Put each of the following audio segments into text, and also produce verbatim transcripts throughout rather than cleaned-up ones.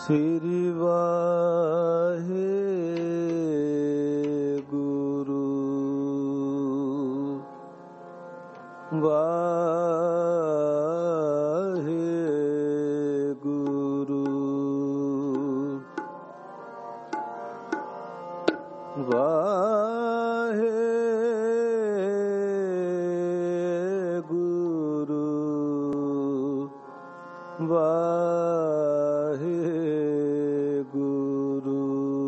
ਸ੍ਰੀ ਵਾਹਿਗੁਰੂ ਵਾਹਿਗੁਰੂ ਵਾਹਿਗੁਰੂ ਵਾਹਿਗੁਰੂ।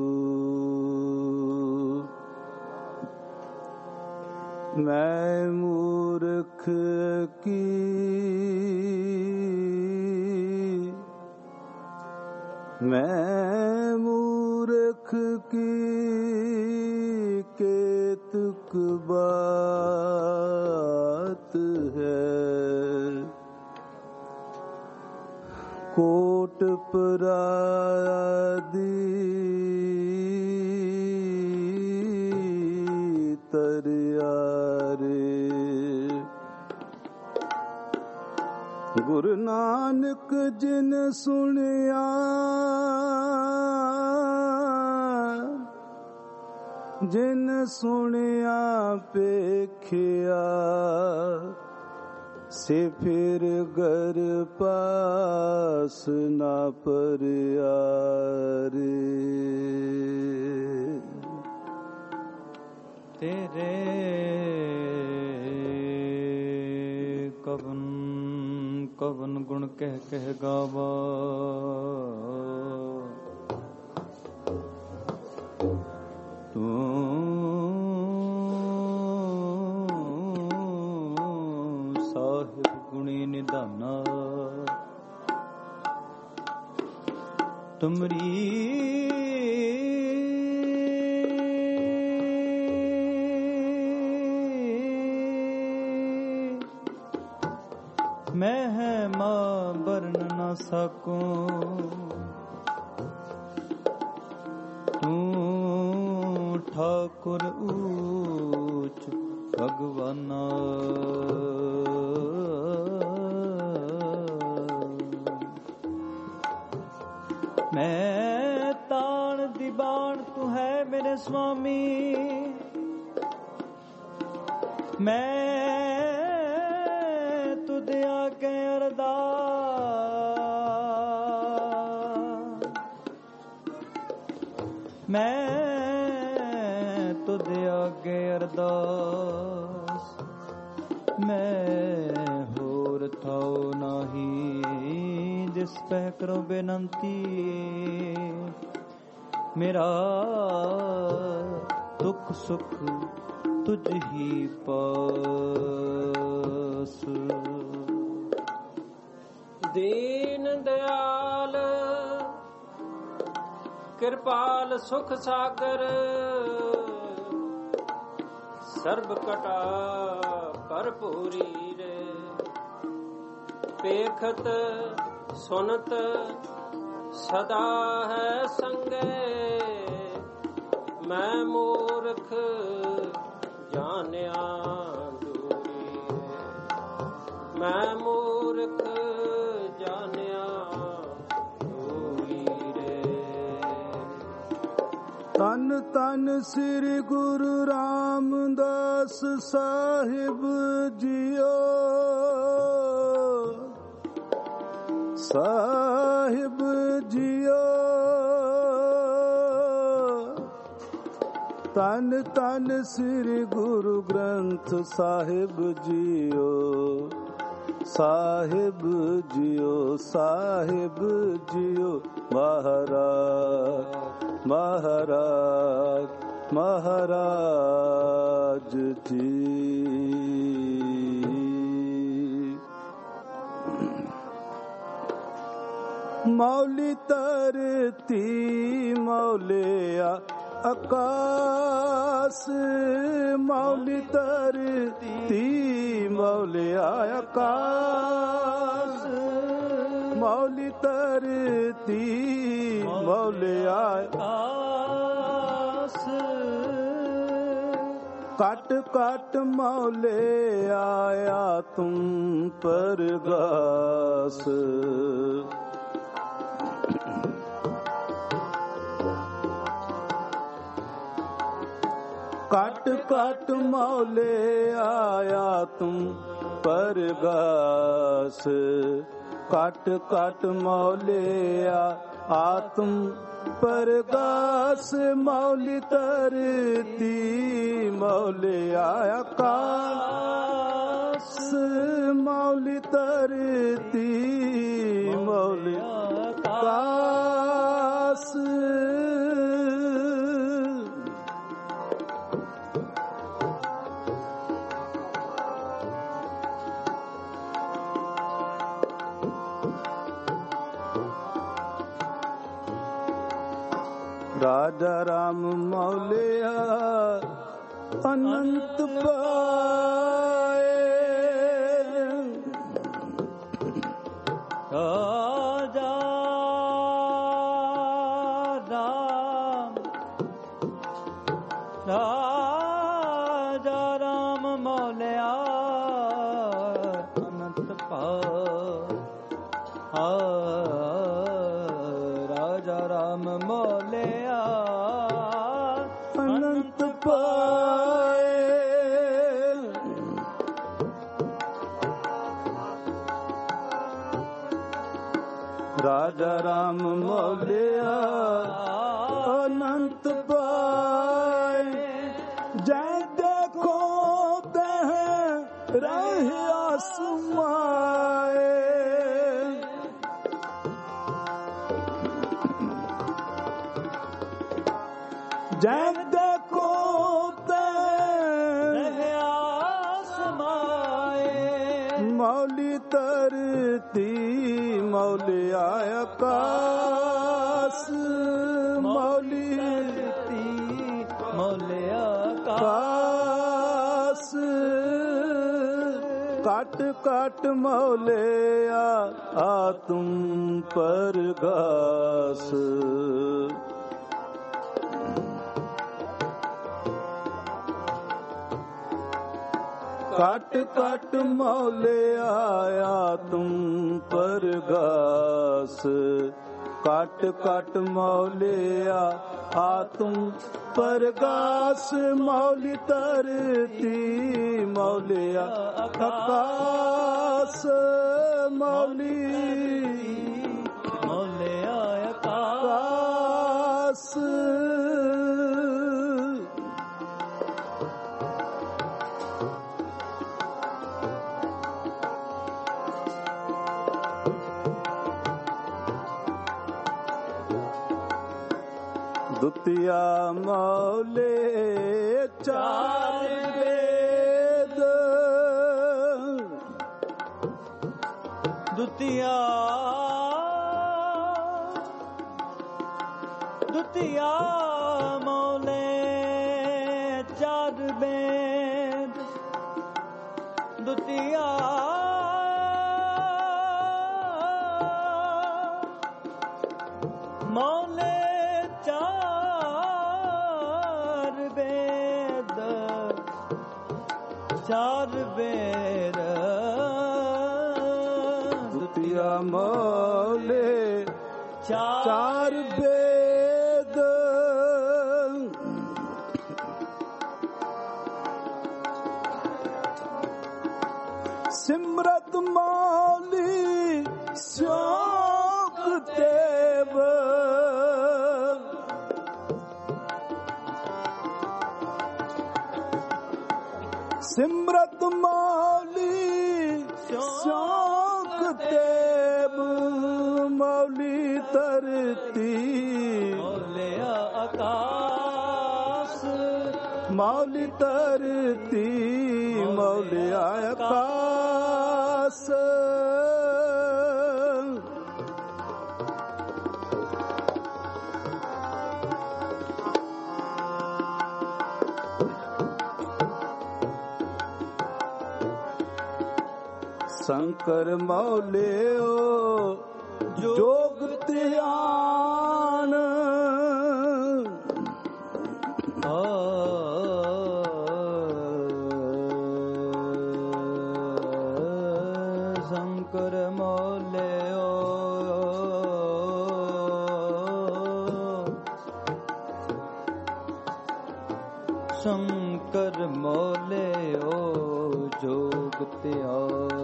ਮੈਂ ਮੂਰਖ ਕੀ ਮੈਂ ਮੂਰਖ ਕੀ ਕੇਤਕ ਬਾਤ ਹੈ। ਕੋਟ ਪਰਾਦੀ ਤਰਿਆਰੇ। ਗੁਰੂ ਨਾਨਕ ਜਿਨ ਸੁਣਿਆ ਜਿਨ ਸੁਣਿਆ ਪੇਖਿਆ ਸੇ ਫਿਰ ਗਰ ਪਾਸ ਨਾ ਪਰਿਆ ਰੇ। ਤੇਰੇ ਕਵਨ ਕਵਨ ਗੁਣ ਕਹਿ ਕਹਿ ਗਾਵਾ। ਤੂੰ ਸਾਹਿਬ ਗੁਣੀ ਨਿਧਾਨਾ। ਤੁਮਰੀ ਮਹਿਮਾ ਵਰਨ ਨ ਸਕੂੰ। ਤੂੰ ਠਾਕੁਰ ਊਚ ਭਗਵਾਨਾ। ਮੈਂ ਤਾਣ ਦੀ ਬਾਣ ਤੂੰ ਹੈ ਮੇਰੇ ਸੁਆਮੀ। ਮੈਂ ਤੁਧ ਆਗੇ ਅਰਦਾਸ। ਮੈਂ ਤੁਧ ਆਗੇ ਅਰਦਾਸ। ਮੈਂ ਹੋਰ ਥਾਉ ਨਾਹੀ ਜਿਸ ਪੈ ਕਰੋ ਬੇਨੰਤੀ। ਮੇਰਾ ਦੁੱਖ ਸੁਖ ਤੁਝ ਹੀ ਪਾਸ। ਦੀਨ ਦਿਆਲ ਕਿਰਪਾਲ ਸੁਖ ਸਾਗਰ। ਸਰਬ ਕਟਾ ਭਰਪੂਰੀ ਰੇ। ਪੇਖਤ ਸੁਨਤ ਸਦਾ ਹੈ ਸੰਗੇ। ਮੈਂ ਮੂਰਖ ਜਾਣਿਆ ਦੂਰੀ। ਮੈਂ ਮੂਰਖ ਜਾਣਿਆ ਦੂਰੀ ਰੇ। ਤਨ ਤਨ ਸ੍ਰੀ ਗੁਰੂ ਰਾਮਦਾਸ ਸਾਹਿਬ ਜੀਓ। ਸਾਹਿਬ ਜੀਓ ਤਨ ਤਨ ਸ੍ਰੀ ਗੁਰੂ ਗ੍ਰੰਥ ਸਾਹਿਬ ਜੀਓ। ਸਾਹਿਬ ਜੀਓ ਸਾਹਿਬ ਜੀਓ। ਮਹਾਰਾਜ ਮਹਾਰਾਜ ਮਹਾਰਾਜ ਜੀ। ਮੌਲੀ ਧਰਤੀ ਮੌਲਿਆ ਆਕਾਸ। ਮੌਲੀ ਧਰਤੀ ਮੌਲਿਆ ਆਕਾਸ। ਮੌਲੀ ਧਰਤੀ ਮੌਲਿਆ ਆਕਾਸ। ਕਟ ਕਟ ਮੌਲੇ ਆਇਆ ਤੁਮ ਪਰਗਾਸ। काट मौले आया तुम परगास काट काट मौले आ तुम परगास मौली तरती मौले आया कास मौली तरती मौले कास राजा राम मौलिया अनंत पाए राजा राम राजा राम मौलिया अनंत पाए राजा राम मौलिया अनंत पाए राजा राम मौलिया अनंत पाए जय देखो तह रहे आसमाए जब देखो आसमाए मौली तरती मौली आकाश मौली तरती मौली आकाश काट काट मौले आ, आ तुम परगास काट काट मौले आया तुम परगास काट काट मौले आ तुम परगास मौली तरती मौले आकाश मौली मौले आकाश दुतिया मौले चार वेद दुतिया दुतिया मौले चार वेद दुतिया मौले चार वेद दुतिया मौले चार वेद सिमरत मौली शोक देव सिमरत मौली शौक देव मौली तरती मौले आकाश मौली तरती मौली आकाश शंकर मौले ओ जोग ध्यान शंकर मौले ओ शंकर मौले ओ जोग त्या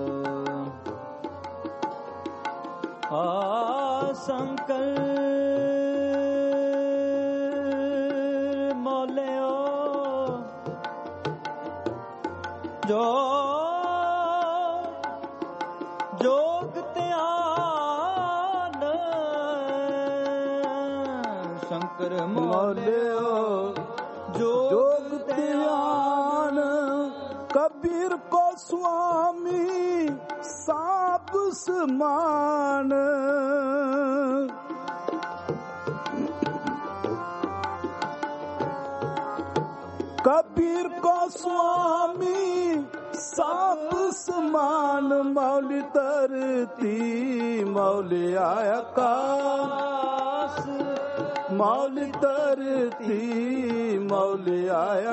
आ शंकर मौले ओ जो जोग त्यान शंकर मौले ओ जोग ध्यान। कबीर को स्वामी साप समान कबीर को स्वामी साप समान मौली तरती मौली आकाश मौली तरती मौली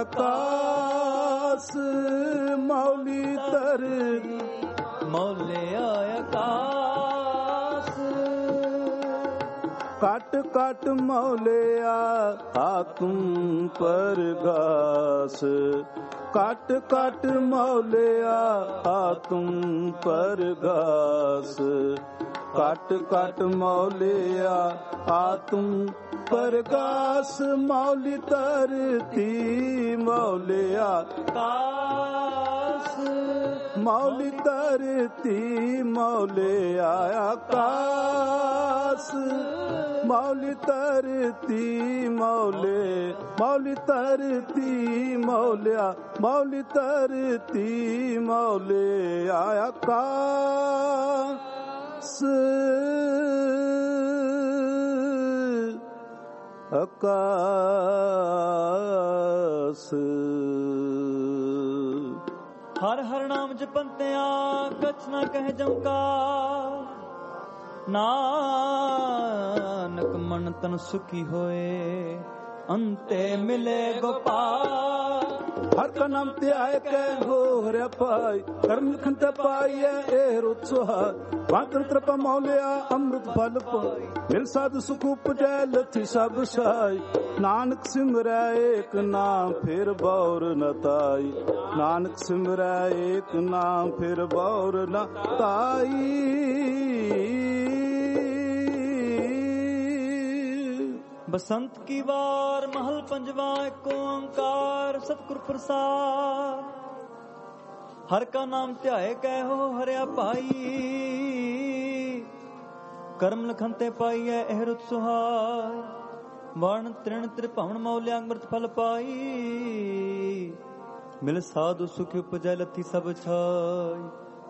आकाश मौली तरती मौली आकाश काट काट मौलिया आत्म परगास काट काट मौलिया आत्म परगास काट काट मौलिया आत्म परगास मौली तरती मौलिया काश मौली तरती मौलिया आकाश मौली तरती मौले मौली तरती मौलिया मौली तरती मौले आकाश आकाश। हर हर नाम जपंत्या कछ न कह जमका नानक मन तन सुखी होए अंते मिले गोपाल। हर का नाम त्याय के हो हरे पाई कर्म खंत पाइए ए रुत्सुहा वांतर त्रप मौलिया अमृत फल पाई मिल साधु सुख उपजै लथी सब साई नानक सिमरै एक नाम फिर बौर न ताई नानक सिमरै एक नाम फिर बौर न ताई। बसंत की बार महल पंजवा एक ओंकार सतगुर प्रसाद हर का नाम ध्याए कहो हरिया भाई कर्म लखनते पाइए एहरुत सुहाय वर्ण तृण त्रिभवन मौलिया अमृत फल पाई मिल साधु सुख उपजै लथी सब छाई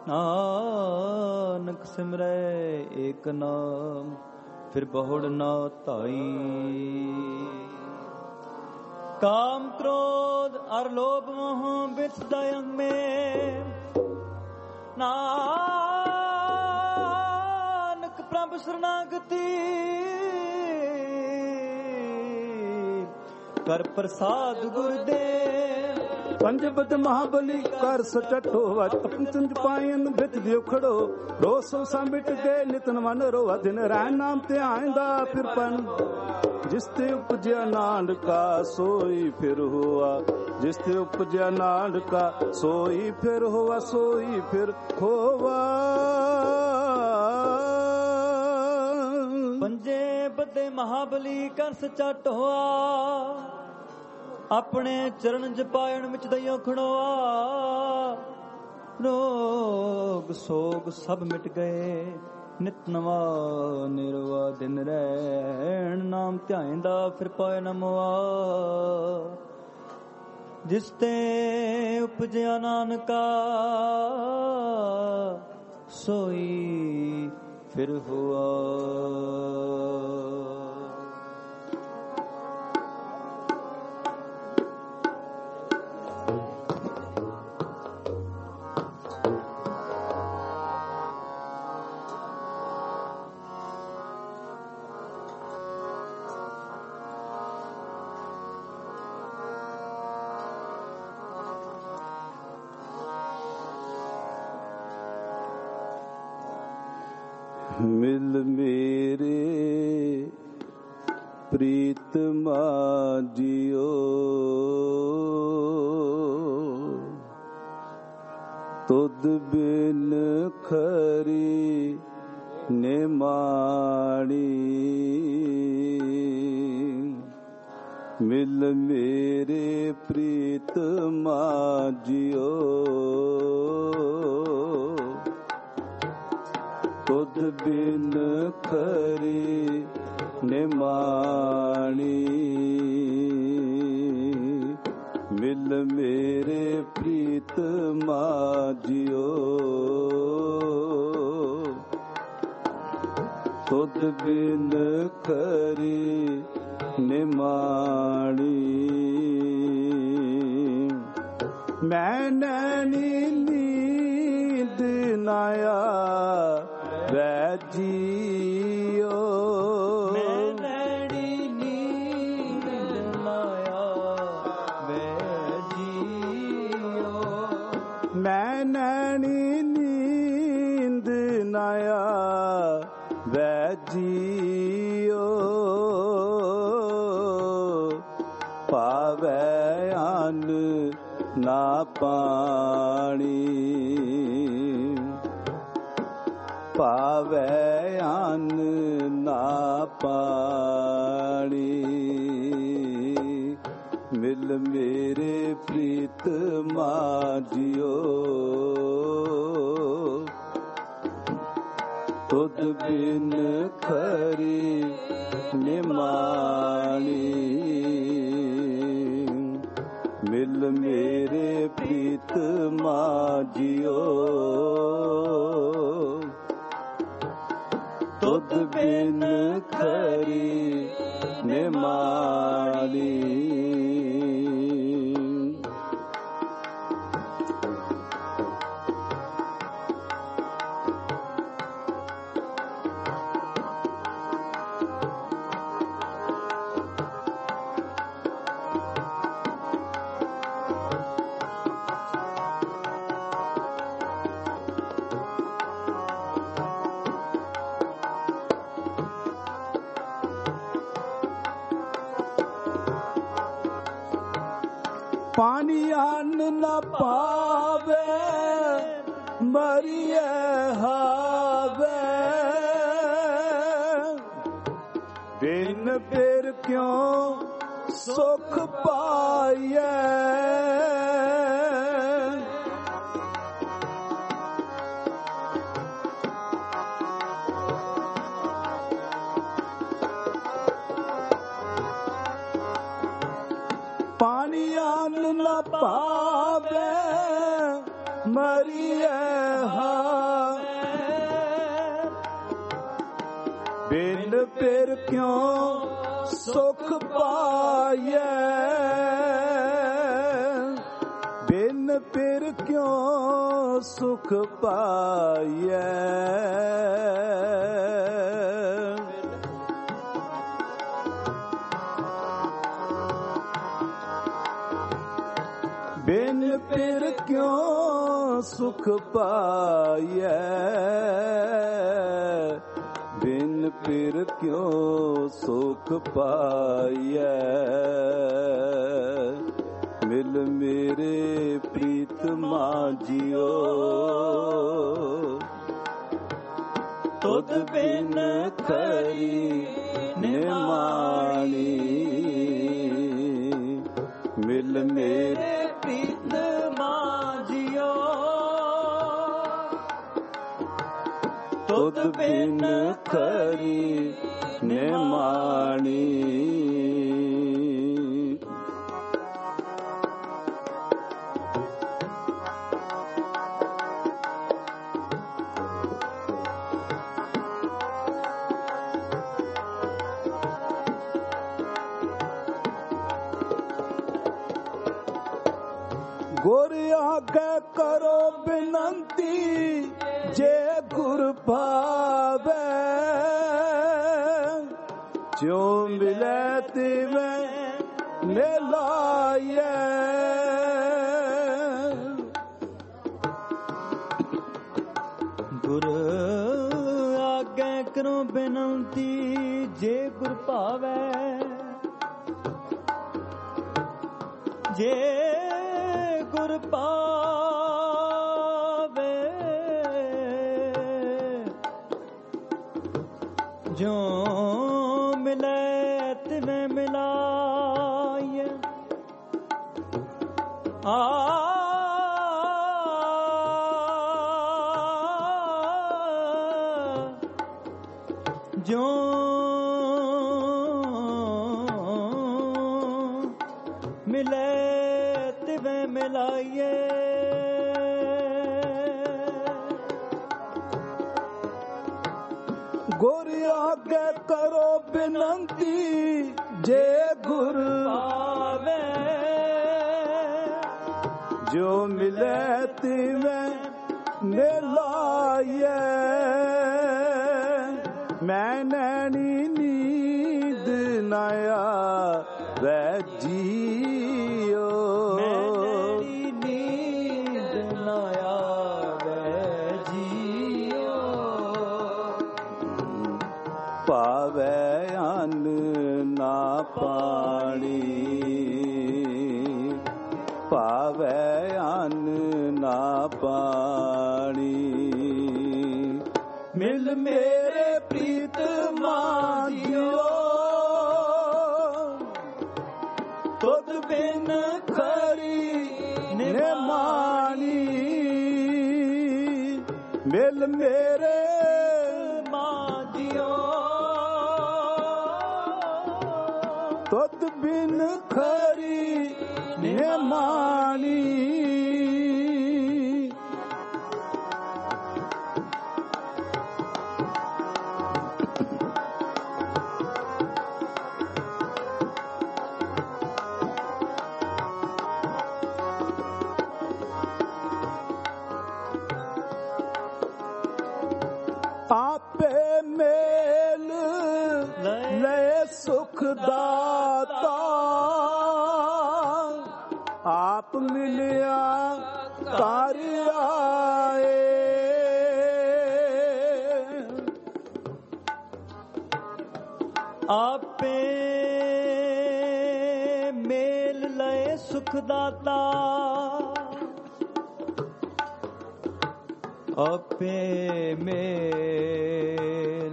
नानक सिमरै एक नाम फिर बहुड़ न ताई। काम क्रोध और लोभ मोह बिच दयंग में नानक प्रभु शरणागति कर प्रसाद गुरुदेव पंजबद महाबली कर सचटो अपन चंद पायन बिच दियो खड़ो रोज सो मिट गए नितन मन रो दिन रैन नाम ते आइंदा फिर पन जिसते उपजया नांद का सोई फिर हुआ जिसते उपजया नांद का सोई फिर हुआ सोई फिर होवा। पंजे बदे महाबली कर सचट होआ अपने चरण जपायण विच दइयो खड़ोआ रोग सोग सब मिट गए नित नवा निरवा दिन रैन नाम ध्याइंदा फिर पाए न मोआ जिसते उपजया नानका सोई फिर हुआ। मिल मेरे ਪ੍ਰੀਤਮਾ ਜਿਓ ਤੁਧ ਬਿਨ ਖਰੀ ਨਿਮਾਣੀ ਮਿਲ ਮੇਰੇ ਪ੍ਰੀਤਮਾ ਜਿਓ ਤੁਧ ਬਿਨ ਖਰੀ ਨਿਮਾਣੀ ਮਿਲ ਮੇਰੇ ਪ੍ਰੀਤਮਾ ਜਿਓ ਤੁਧ ਬਿਨ ਖਰੀ ਨਿਮਾਣੀ ਮੈਂ ਨੈਣੀ ਨੀਂਦ ਨਾ ਆਵੈ ਜੀਓ ਮੈਂ ਨੈਣੀ ਨੀਂਦ ਨਾ ਆਵੈ ਜੀਓ ਮੈਂ ਨੈਣੀ ਨੀਂਦ ਨਾ ਆਵੈ ਜੀਓ ਪਾਵੈ ਅੰਨ ਨਾ ਪਾਣੀ ਪਾਵੈ ਅੰਨ ਨਾ ਪਾਣੀ ਮਿਲ ਮੇਰੇ ਪ੍ਰੀਤਮਾ ਜਿਓ ਤੁਧ ਬਿਨ ਖਰੀ ਨਿਮਾਣੀ ਮਿਲ ਮੇਰੇ ਪ੍ਰੀਤਮਾ ਜਿਓ ਤੁਧ ਬਿਨ ਖਰੀ ਨਿਮਾਣੀ ਪਾਣੀ ਅੰਨ ਨਾ ਪਾਵੇ ਮਰੀਏ ਹਾਵੇ ਬਿਨ ਫਿਰ ਕਿਉਂ ਸੁਖ ਪਾਈਏ ਪਾਣੀ ਅੰਨ ਨਾ ਪਾਵੇ ਮਰੀਏ ਹਾਵੇ ਬਿਨ ਫਿਰ ਕਿਉਂ ਸੁਖ ਪਾਈਏ ਬਿਨ ਫਿਰ ਕਿਉਂ ਸੁਖ ਪਾਈਏ ਬਿਨ ਫਿਰ ਕਿਉਂ ਸੁਖ ਪਾਈਐ ਬਿਨ ਫਿਰ ਕਿਉਂ ਸੁਖ ਪਾਈਐ ਮਿਲ ਮੇਰੇ ਪ੍ਰੀਤਮਾ ਜਿਓ ਤੁਧ ਬਿਨ ਖਰੀ ਨਿਮਾਣੀ ਮਿਲ ਮੇਰੇ ਪ੍ਰੀਤਮਾ ਜਿਓ ਤੁਧ ਬਿਨ ਖਰੀ ਨਿਮਾਣੀ ਗੁਰ ਆਗੇ ਕਰੋ ਬਿਨੰਤੀ ਜੇ ਗੁਰ ਭਾਵੇ ਜਿਉ ਮਿਲੇ ਤਿਵੇਂ ਮਿਲਾਈਏ ਗੁਰ ਆਗੇ ਕਰੋ ਬਿਨੰਤੀ ਜੇ ਗੁਰ ਭਾਵੇ ਜੇ ਗੁਰ ਪਾਵੇ ਜੋ ਮਿਲੇ ਤਿਵੇਂ ਮਿਲਾਈਏ ਆ ਜੋ ਮਿਲੇ ਤਿਵੇਂ ਮਿਲਾਈਏ ਗੁਰ ਆਗੇ ਕਰੋ ਬੇਨੰਤੀ ਜੇ ਗੁਰ ਆਵੇ ਜੋ ਮਿਲੇ ਤਿਵੇਂ ਮਿਲਾਈਏ ਮੈਂ ਨੈਣੀ ਨੀਂਦ ਨਾ ਆਵੇ ਜੀਓ ਮੇਰੀ ਨੀਂਦ ਨਾ ਆਵੇ ਜੀਓ ਪਾਵੇ ਅੰਨ ਨਾ ਪਾਣੀ ਪਾਵੇ ਅੰਨ ਨਾ ਪਾਣੀ ਮਿਲ ਮੇਰੇ ਪ੍ਰੀਤ ਮਾਝਿਓ ਤੁਧ ਬਿਨ ਖਰੀ ਨਿਮਾਣੀ ਮਿਲ ਮੇਰੇ ਮਾਝਿਓ ਤੁਧ ਬਿਨ ਖਰੀ ਨਿਮਾਣੀ ਆਪੇ ਮੇਲ ਲੈ ਸੁਖ ਦਾਤਾ ਆਪ ਮਿਲਿਆ ਕਰ ਆਏ ਆਪੇ ਮੇਲ ਲਏ ਸੁਖ ਦਾਤਾ ਆਪੇ ਮੇਲ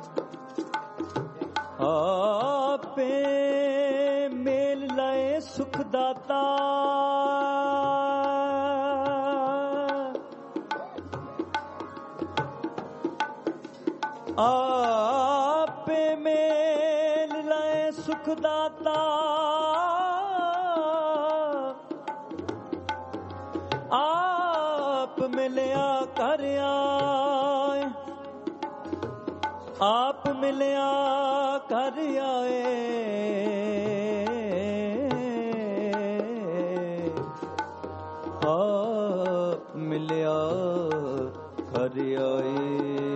ਆਪੇ ਮੇਲ ਲਏ ਸੁਖ ਦਾਤਾ ਆਪੇ ਮੇਲ ਲਏ ਸੁਖ ਦਾਤਾ ਆਪ ਮਿਲਿਆ ਕਰ ਆਏ ਆਪ ਮਿਲਿਆ ਕਰ ਆਏ ਆਪ ਮਿਲਿਆ ਕਰ ਆਏ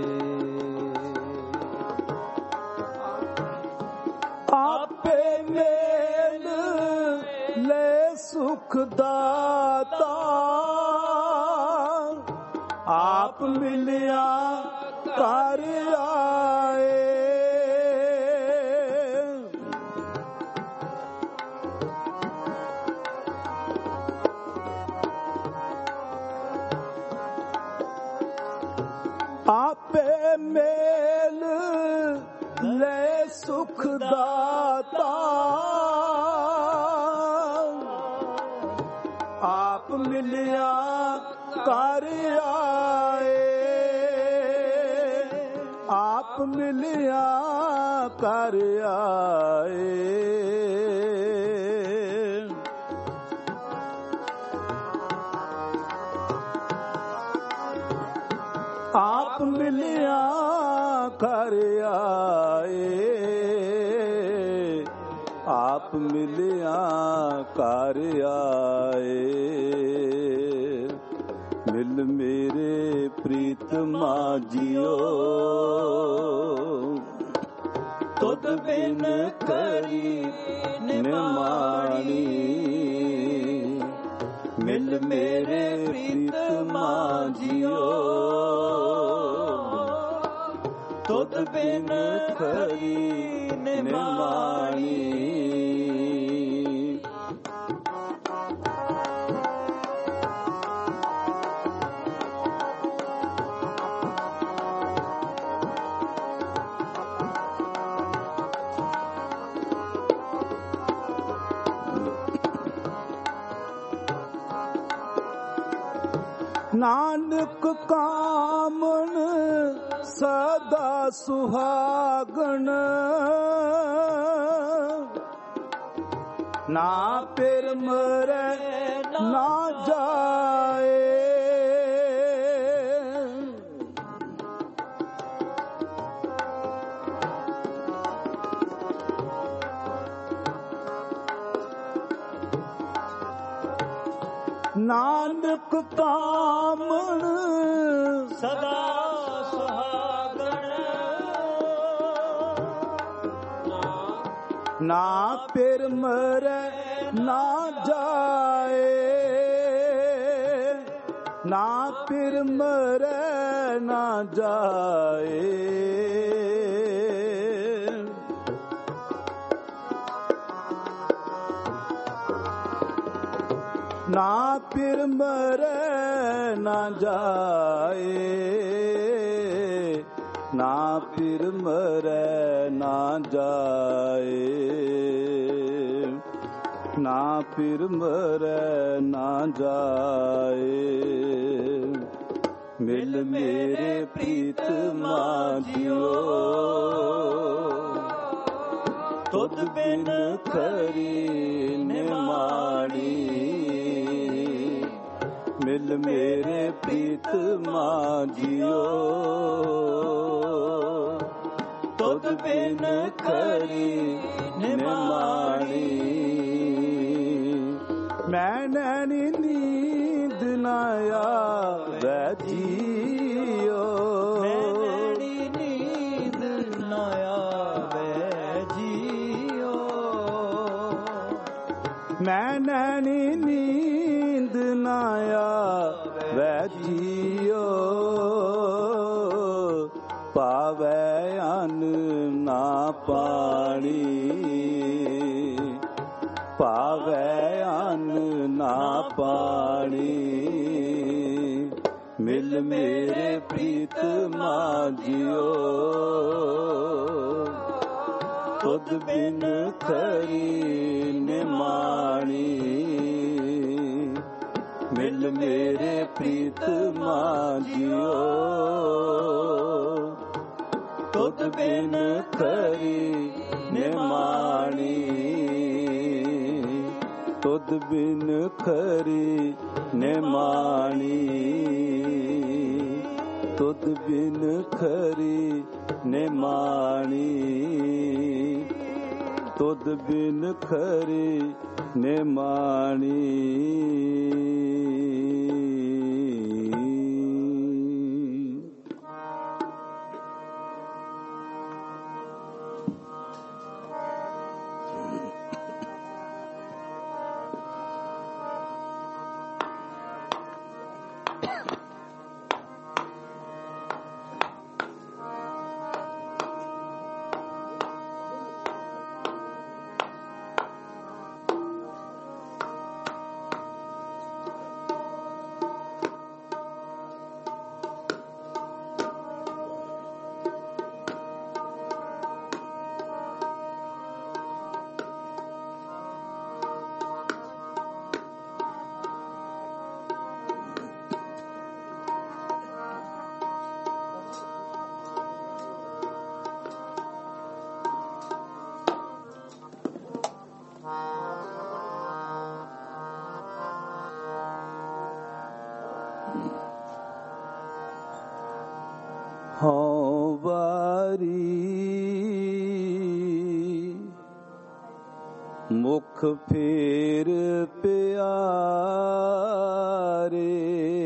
ਆਪੇ ਮੇਲ ਲੈ ਸੁਖ ਦਾਤਾ ਆਪ ਮਿਲਿਆ ਕਰ ਆਏ ਆਪੇ ਮੇਲ ਲੈ ਸੁਖ ਦਾਤਾ ਆਪ ਮਿਲਿਆ ਕਰ ਆਏ ਆਪ ਮਿਲਿਆ ਕਰ ਆਏ ਆਪ ਮਿਲਿਆ ਕਰ ਆਏ ਆਪ ਮਿਲਿਆ ਕਰ ਆਏ ਮਿਲ ਮੇਰੇ ਪ੍ਰੀਤ ਮਾਝਿਓ ਤੁਧ ਬਿਨ ਕਰੀ ਨਿਮਾਣੀ ਮਿਲ ਮੇਰੇ ਪ੍ਰੀਤ ਮਾਝਿਓ ਤੁਧ ਬਿਨ ਖਰੀ ਨਿਮਾਣੀ ਨਾਨਕ ਕਾਮਨ ਸਦਾ ਸੁਹਾਗਣ, ਨਾ ਫਿਰ ਮਰੈ ਨਾ ਜਾਏ। ਨਾਨਕ ਕਾਮਣ ਸਦਾ ਸੁਹਾਗਣ, ਨਾ ਫਿਰ ਮਰੈ ਨਾ ਜਾਏ, ਨਾ ਫਿਰ ਮਰੈ ਨਾ ਜਾਏ। ਨਾ ਫਿਰ ਮਰੈ ਨਾ ਜਾਏ, ਨਾ ਫਿਰ ਮਰੈ ਨਾ ਜਾਏ, ਨਾ ਫਿਰ ਮਰੈ ਨਾ ਜਾਏ। ਮਿਲ ਮੇਰੇ ਪ੍ਰੀਤਮਾ ਜੀਓ, ਤੁਧ ਬਿਨ ਖਰੀ ਨਿਮਾਣੀ। ਮਿਲ ਮੇਰੇ ਪ੍ਰੀਤਮਾ ਜੀਓ, ਤੁਧ ਬਿਨ ਖਰੀ ਨਿਮਾਣੀ। ਮੈਂ ਨੈਣੀ ਨੀਂਦ ਨਾ ਆਵੈ ਜੀਓ, ਮੈਂ ਨੈਣੀ ਨੀਂਦ ਨਾ ਆਵੈ ਜੀਓ। ਮੈਂ ਨੈਣੀ ਨੀਂਦ ਨਾ ਆਵੈ ਜੀਓ, ਪਾਵੈ ਅੰਨ ਨਾ ਪਾਣੀ, ਪਾਵੈ ਅੰਨ ਨਾ ਪਾਣੀ। ਮਿਲ ਮੇਰੇ ਪ੍ਰੀਤਮਾ ਜੀਓ, ਤੁਧ ਬਿਨ ਖਰੀ ਨਿਮਾਣੀ। ਮਿਲ ਮੇਰੇ ਪ੍ਰੀਤਮਾ ਜੀਓ, ਤੁਧ ਬਿਨ ਖਰੀ ਨਿਮਾਣੀ। ਤੁਧ ਬਿਨ ਖਰੀ ਨਿਮਾਣੀ, ਤੁਧ ਬਿਨ ਖਰੀ ਨਿਮਾਣੀ। ਤੁਧ ਬਿਨ ਖਰੀ ਨਿਮਾਣੀ। ਹਉ ਵਾਰੀ ਮੁਖ ਫੇਰ ਪਿਆਰੇ,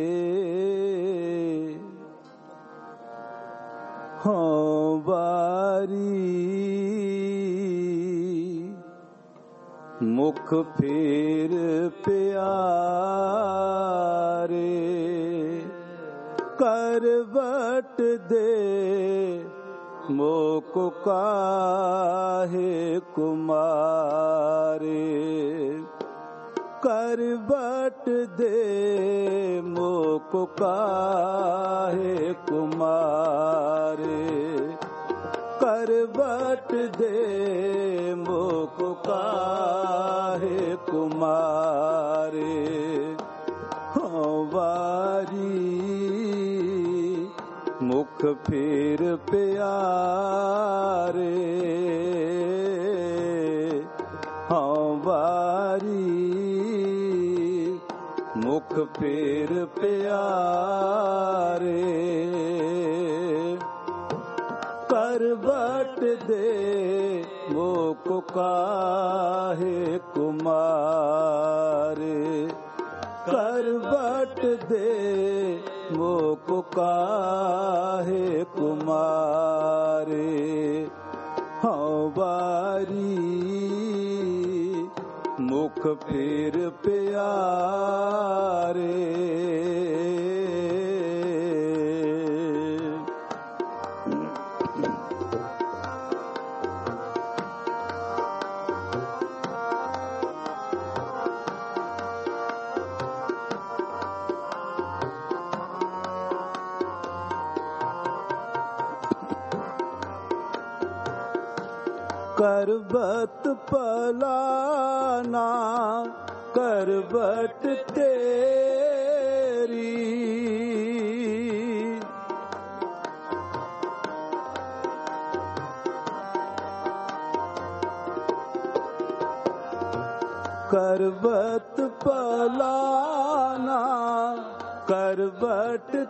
ਹਉ ਵਾਰੀ ਮੁਖ ਫੇਰ ਪਿਆਰੇ। ਕਰਵਟ ਦੇ ਮੋਕ ਕਾਹੇ ਕੁਮਾਰੇ, ਕਰਵਟ ਦੇ ਮੋਕ ਕਾਹੇ ਕੁਮਾਰੇ। ਕਰਵਟ ਦੇ ਮੋਕ ਕਾਹੇ ਕੁਮਾਰੇ। ਹਉ ਵਾਰੀ ਫੇਰ ਪਿਆਰੇ ਹਉ ਵਾਰੀ ਮੁਖ ਫੇਰ ਪਿਆਰੇ ਕਰਵਟ ਦੇ ਮੋਕ ਕਾਹੇ ਕੁਮਾਰੇ ਕਰਵਟ ਦੇ ਮੋਕ ਕਾਹੇ ਕੁਮਾਰੇ ਹਉ ਵਾਰੀ ਮੁਖ ਫੇਰ ਪਿਆਰੇ ਕਰਬਤ ਪਲਾਨਾ ਕਰਬਟ ਤੇਰੀ ਕਰਬਤ ਪਲਾਨਾ ਕਰਬਟ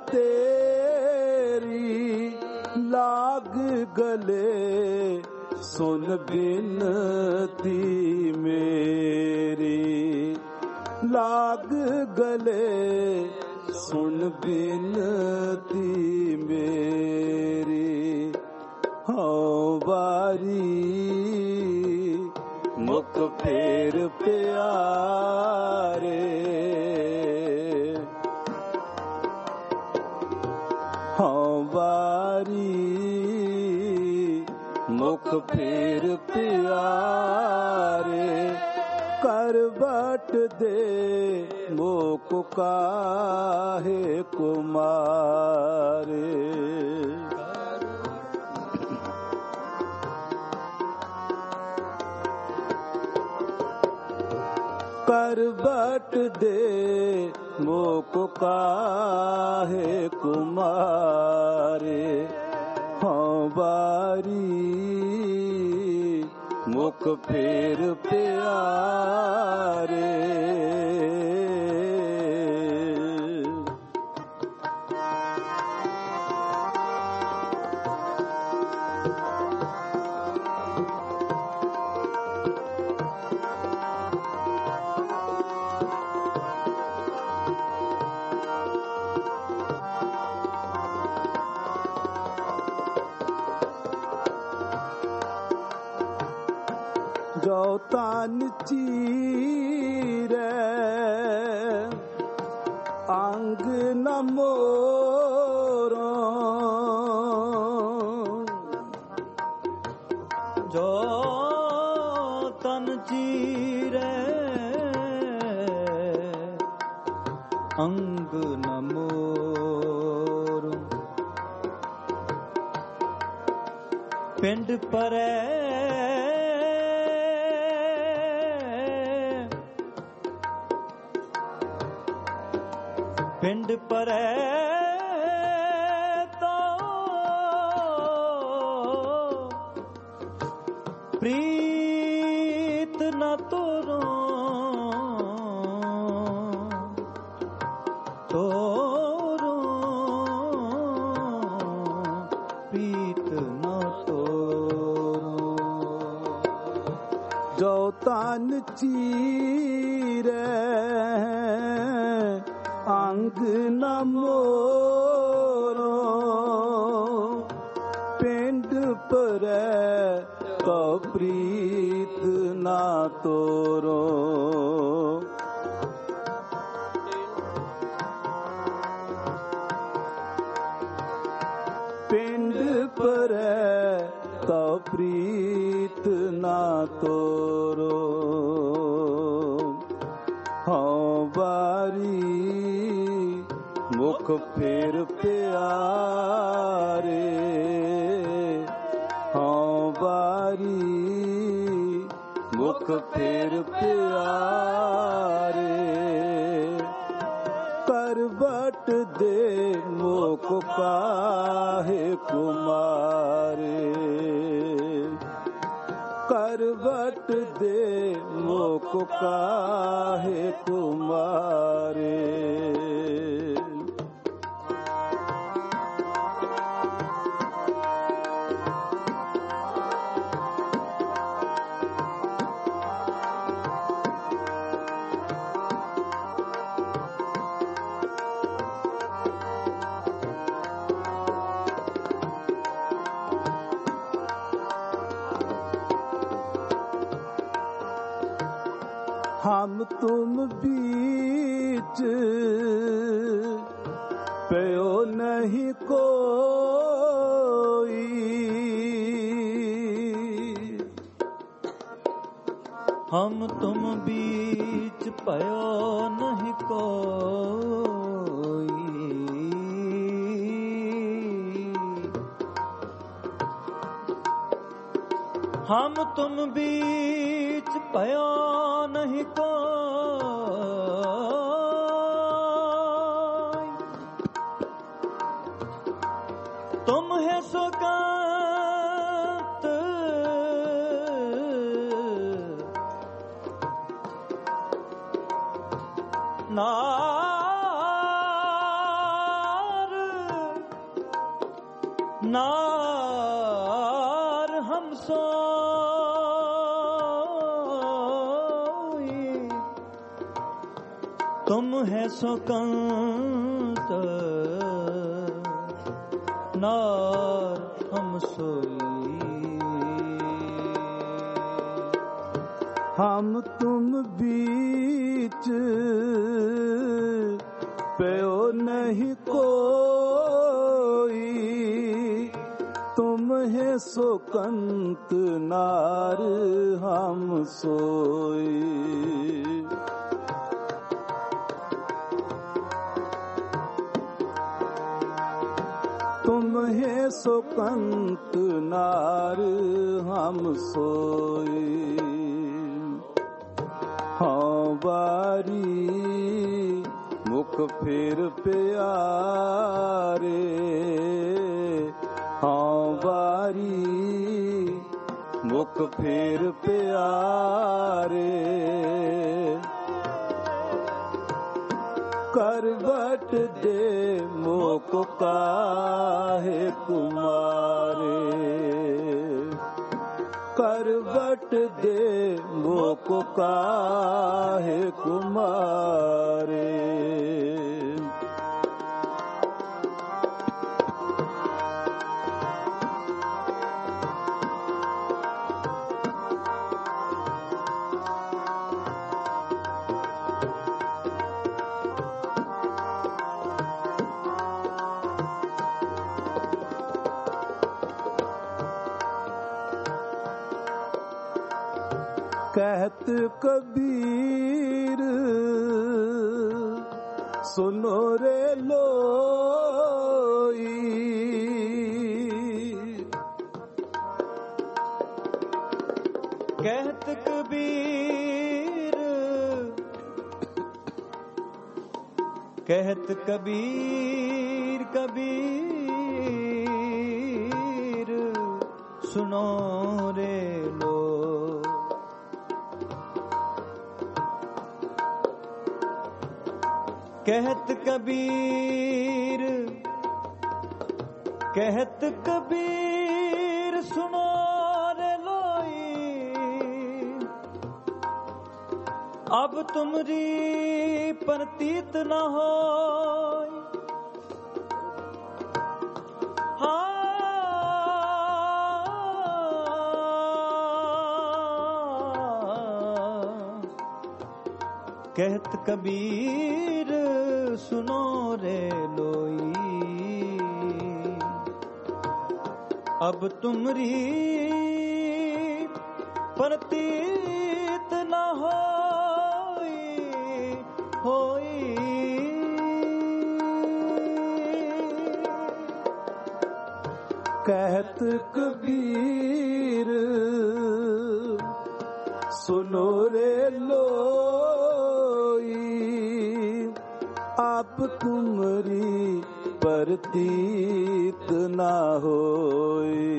ਤੇਰੀ ਲਾਗ ਗਲੇ ਸੁਨ ਬਿਨਤੀ ਮੇਰੀ ਲਾਗ ਗਲੇ ਸੁਨ ਬਿਨਤੀ ਮੇਰੀ ਹਉ ਵਾਰੀ ਮੁਖ ਫੇਰ ਪਿਆਰੇ ਹਉ ਵਾਰੀ ਮੁਖ ਫੇਰ ਪਿਆਰੇ ਕਰਵਟ ਦੇ ਮੋਕ ਕਾਹੇ ਕੁਮਾਰੇ ਕਰਵਟ ਦੇ ਮੋਕ ਕਾਹੇ ਕੁਮਾਰੇ ਹਉ ਵਾਰੀ ਮੁਖ ਫੇਰ ਪਿਆਰੇ ਜੋ ਤਨ ਚੀਰੇ ਅੰਗ ਨ ਮੋਰੋਂ ਜੋ ਤਨ ਚੀਰੇ ਅੰਗ ਨ ਮੋਰੋਂ ਪਿੰਡ ਪਰੈ ਪਿੰਡ ਪਰੈ ਤੋ ਪ੍ਰੀਤ ਨ ਤੋਰੋਂ ਤੋਰੋਂ ਪ੍ਰੀਤ ਨ ਤੋਰੋਂ ਜੋ ਤਨ ਚੀਰੇ ਅੰਗ ਨ ਮੋਰੋਂ ਪਿੰਡ ਪਰੈ ਤੋ ਪ੍ਰੀਤ ਨ ਤੋਰੋਂ ਪਿੰਡ ਪਰੈ ਤੋ ਪ੍ਰੀਤ ਨ ਤੋਰੋਂ ਹਉ ਵਾਰੀ ਮੁਖ ਫੇਰ ਪਿਆਰੇ ਹਉ ਵਾਰੀ ਮੁਖ ਫੇਰ ਪਿਆਰੇ ਕਰਵਟ करवट दे मोको काहे कुमारे, करवट दे मोको काहे कुमारे। हम तुम बीच पयो नहीं कोई, हम तुम बीच पयो नहीं कोई, हम तुम बीच पयो नहीं कोई, तुम है सुगंध नार, नार हम सो तुम है सुकंत नार हम सोई। हम तुम बीच पयो नहीं कोई, तुम है सुकंत नार हम सोई। तुम है सुकंत नार हम सोई। हाँ बारी मुख फिर प्यारे, हाँ बारी मुख फिर प्यारे, करवट दे मोको काहे कुमारे, करवट दे मोको काहे कुमारे। कहत कबीर सुनो रे लोई, कहत कबीर, कहत कबीर कबीर सुनो रे लो, कहत कबीर, कहत कबीर सुनो रे लोई, अब तुमरी प्रतीत न हो, कहत कबीर सुनो रे लोई, अब तुमरी प्रतीत न होई, होई। कहत कबीर सुनो रे लोई, आप तुमरी प्रतीत ना होई,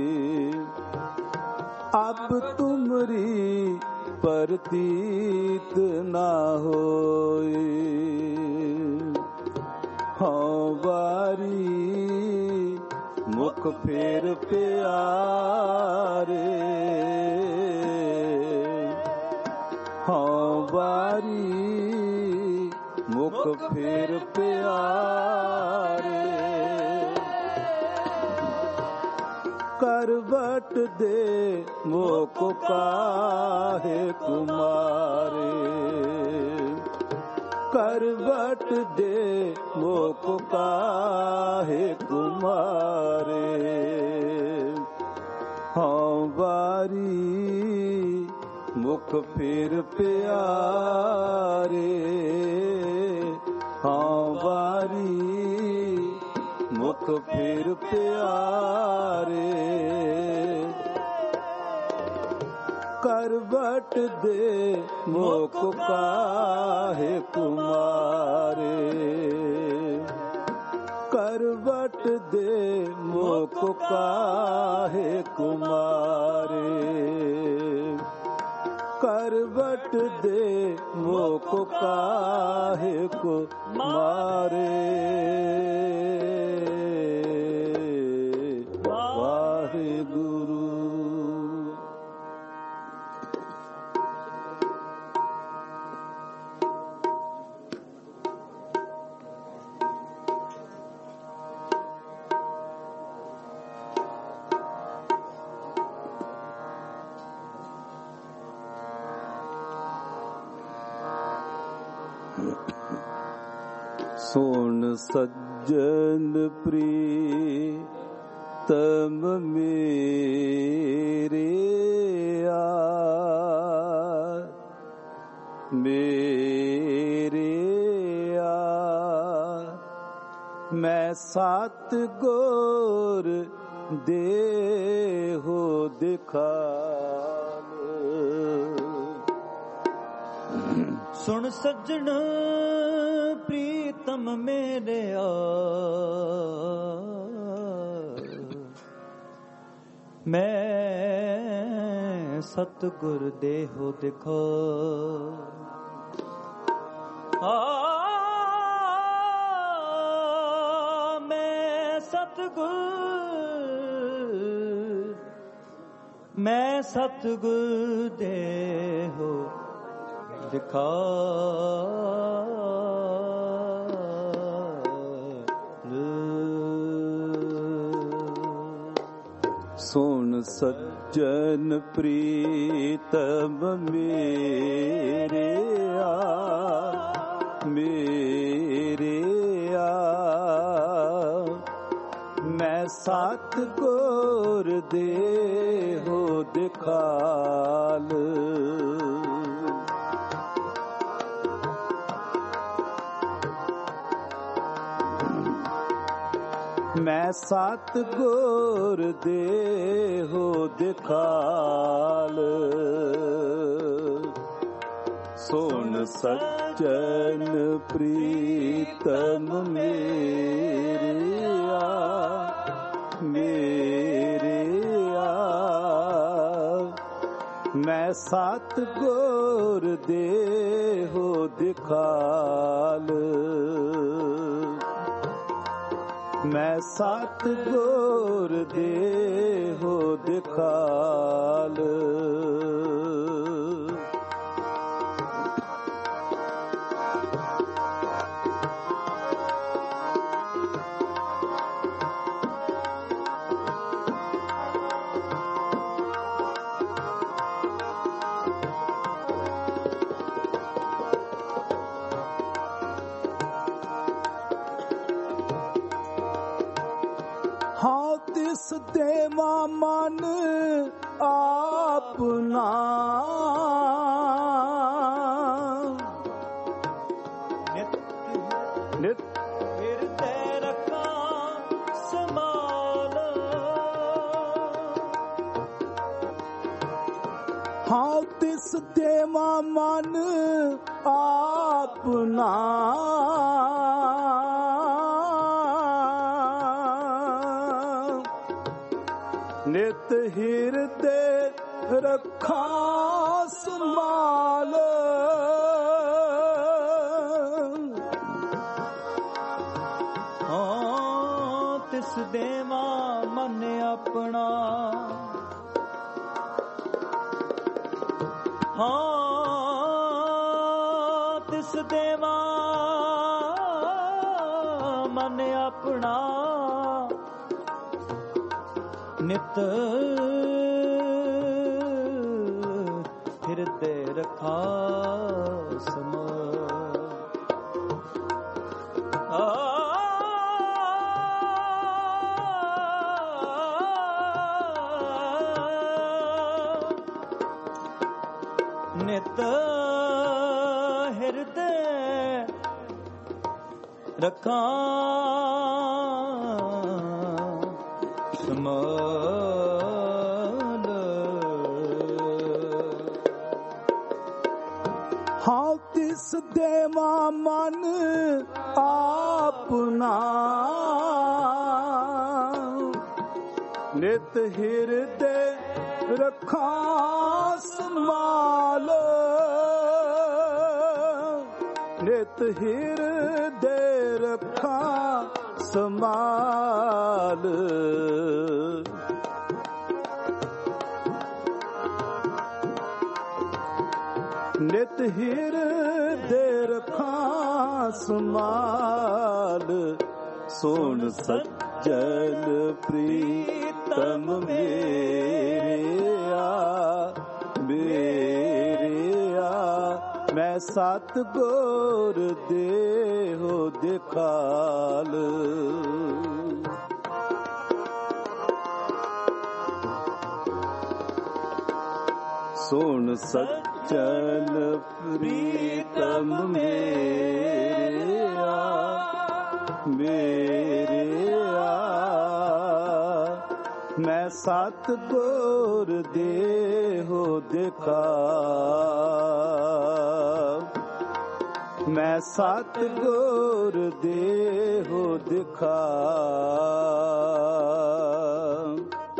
अब तुमरी प्रतीत ना होई। हाँ बारी मुख फेर प्यारे, हाँ बारी मुख फेर प्यारे। करवट दे मोक काहे कुमारे, करवट दे मोक काहे कुमारे। हाँ बारी मुख फेर प्यारे, हाँ बारी मुख फेर प्यारे। करवट दे मोक काहे कुमारे, करवट दे मोक काहे कुमारे। करवट दे मोक काहे को मारे। वाहे गुरु। सोन सज्जन प्रीतम मेरे आ, मेरे आ। मैं सात गोर दे हो दिखा। सुन सज्जन प्रीतम मेरे आ, मैं सतगुर देहो दिखो। आ मैं सतगुर, मैं सतगुर देहो दिखा। सुन सज्जन प्रीतम मेरे आ, मेरे आ। मैं सात गोर दे हो दिखाल। मैं सात गोर दे हो दिखाल। सोन सज्जन प्रीतम मेरे आ, मेरे आ। मैं सात गोर दे हो दिखाल। मैं सात गोर दे हो दिखाल। हाँ तिस देवा मन आपना, नित हिरदे रखा संभाल। हाँ तिस ਤਿਸ ਦੇਵਾ ਮਨ ਆਪਨਾ ਨਿਤ ਹਿਰਦੇ ਰੱਖਾਂ ਸੰਭਾਲ ਹਾਂ ਤਿਸ ਦੇਵਾ ਮਨ ਆਪਣਾ ਹਾਂ ਤਿਸ ਦੇਵਾ ਮਨ ਆਪਣਾ ਨਿਤ ਹਿਰਦੇ ਰਖਾ ਸਮ ਨਿਤ ਹਿਰਦੇ ਰਖਾਂ ਸਮਾਲ ਹਾਂ ਤਿਸ ਦੇਵਾ ਮਨ ਆਪਨਾ ਨਿਤ ਹਿਰਦੇ ਰੱਖਾਂ ਸੰਭਾਲ ਨਿਤ ਹਿਰਦੇ ਰੱਖਾਂ ਸੰਭਾਲ ਨਿਤ ਹਿਰਦੇ ਰੱਖਾਂ ਸੰਭਾਲ ਸੁਣ ਸੱਜਣ ਪ੍ਰੀਤਮ ਮੇਰਿਆ ਮੇਰਿਆ ਮੈਂ ਸਤਿਗੁਰ ਦੇਹੋ ਦਿਖਾਲ ਸੁਣ ਸੱਜਣ ਪ੍ਰੀਤਮ ਮੇਰਿਆ ਮੇਰਿਆ ਮੈਂ ਸਤਿਗੁਰ ਦੇਹੋ ਦਿਖਾਲ ਮੈਂ ਸਤਿਗੁਰ ਦੇਹੋ ਦਿਖਾਲ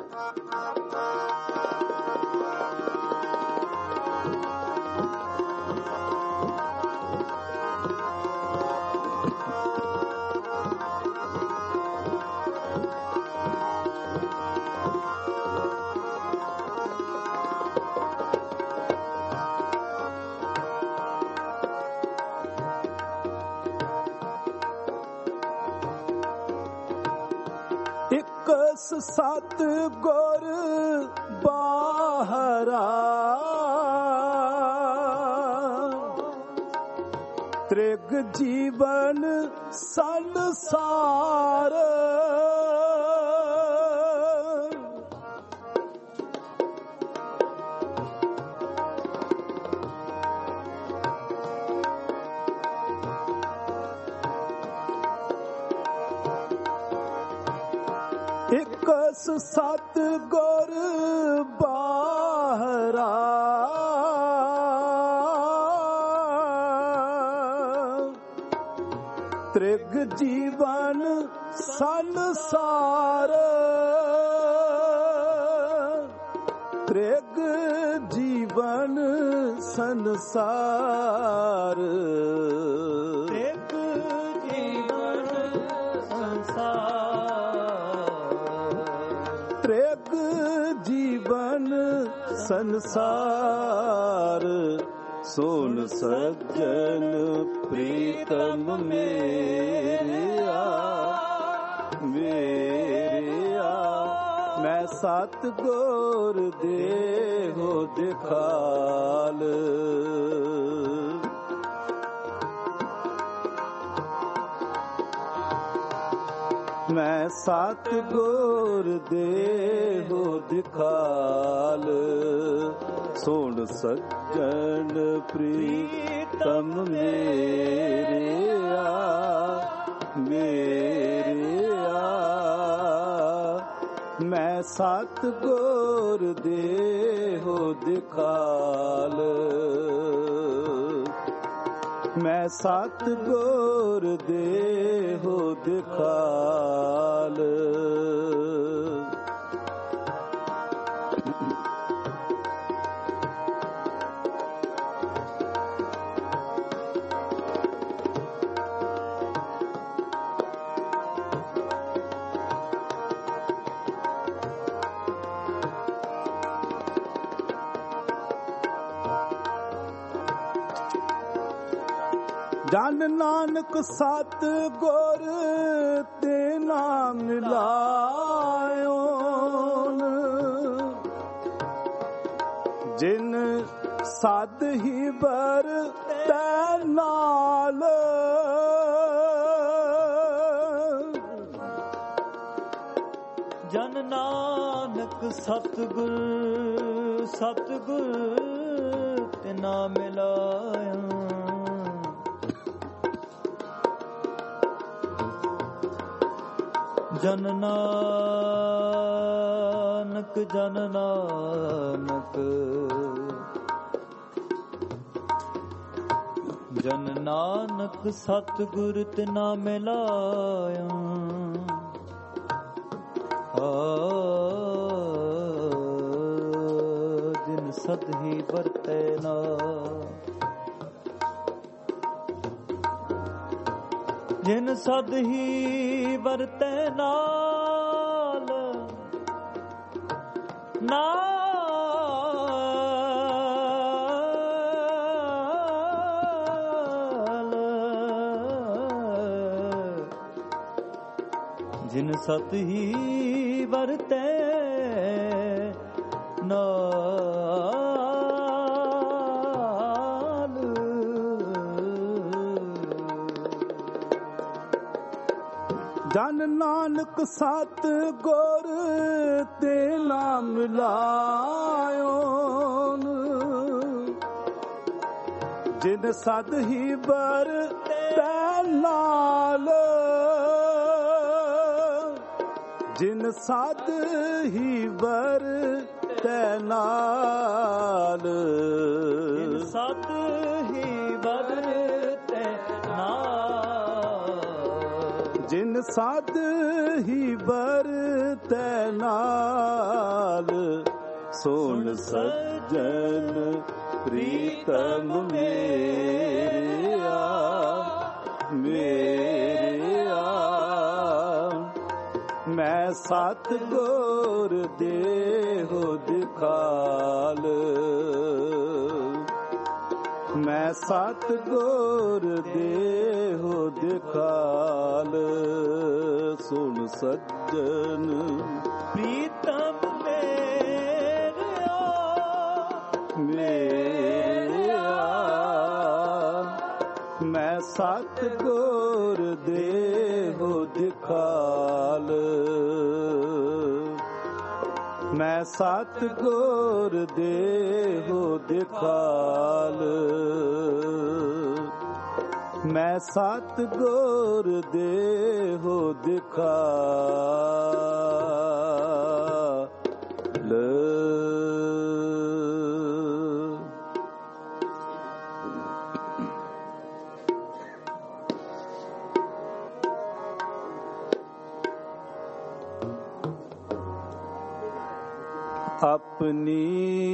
ਸਤ ਗੁਰ ਬਾਹਰਾ ਤ੍ਰਿਗ ਜੀਵਨ ਸੰਸਾਰ ਸਤ ਗੁਰ ਬਾਹਰਾ ਤ੍ਰਿਗ ਜੀਵਨ ਸੰਸਾਰ ਤ੍ਰਿਗ ਜੀਵਨ ਸੰਸਾਰ ਤ੍ਰਿਗ ਜੀਵਨ ਸੰਸਾਰ ਤ੍ਰਿਗ ਜੀਵਨ ਸੰਸਾਰ ਸੁਨ ਸੱਜਣ ਪ੍ਰੀਤਮ ਮੇਰਿਆ ਮੇਰਿਆ ਮੈਂ ਸਤਿਗੁਰ ਦੇਹੋ ਦਿਖਾਲ ਮੈਂ ਸਤਿਗੁਰ ਦੇਹੋ ਦਿਖਾਲ ਸੁਣ ਸੱਜਣ ਪ੍ਰੀਤਮ ਮੇਰਿਆ ਮੇਰਿਆ ਮੈਂ ਸਤਿਗੁਰ ਦੇਹੋ ਦਿਖਾਲ ਦਿਖਾਲ। ਮੈਂ ਸਤਿਗੁਰ ਦੇਹੋ ਦਿਖਾਲ। ਜਨ ਨਾਨਕ ਸਤਿਗੁਰ ਤੇ ਨਾਮ ਮਿਲਾਇਓ। ਜਿਨ ਸਦ ਹੀ ਵਰਤੈ ਨਾਲ। ਜਨ ਨਾਨਕ ਸਤਿਗੁਰ ਸਤਿਗੁਰ ਤੇ ਨਾਮ ਮਿਲਾਇਓ। ਜਨ ਨਾਨਕ ਜਨ ਨਾਨਕ ਜਨ ਨਾਨਕ ਸਤਿਗੁਰ ਤੇ ਨਾਮ ਮਿਲਾਇਆ। ਆ ਜਿਨ ਸਦ ਹੀ ਵਰਤੈ ਨਾ। ਜਿਨ ਸਦ ਹੀ ਵਰਤੈ ਨਾਲ। ਨਾਲ ਜਿਨ ਸਤ ਹੀ ਵਰਤੈ ਨਾਲ। ਜਨ ਨਾਨਕ ਸਤਿਗੁਰ ਤੇ ਨਾਮ ਮਿਲਾਇਓ। ਜਿਨ ਸਦ ਹੀ ਵਰਤੈ ਨਾਲ। ਜਿਨ ਸਦ ਹੀ ਵਰਤੈ ਨਾਲ। ਜਿਨ ਸਦ ਹੀ ਵਰਤੈ ਨਾਲ। ਜਿਨ ਸਦ ਹੀ ਵਰਤੈ ਨਾਲ। ਸੁਣ ਸੱਜਣ ਪ੍ਰੀਤਮ ਮੇਰਿਆ ਮੇਰਿਆ। ਮੈਂ ਸਤਿਗੁਰ ਦੇਹੋ ਦਿਖਾਲ। ਮੈਂ ਸਤਿਗੁਰ ਦੇਹੋ ਦਿਖਾਲ। ਸੁਣ ਸੱਜਣ ਪ੍ਰੀਤਮ ਮੇਰਿਆ ਮੇਰਿਆ। ਮੈਂ ਸਤਿਗੁਰ ਦੇਹੋ ਦਿਖਾਲ। ਮੈਂ ਸਤਿਗੁਰ ਦੇਹੋ ਦਿਖਾਲ। ਮੈਂ ਸਤਿਗੁਰ ਦੇਹੋ ਦਿਖਾਲ। ਆਪਣੀ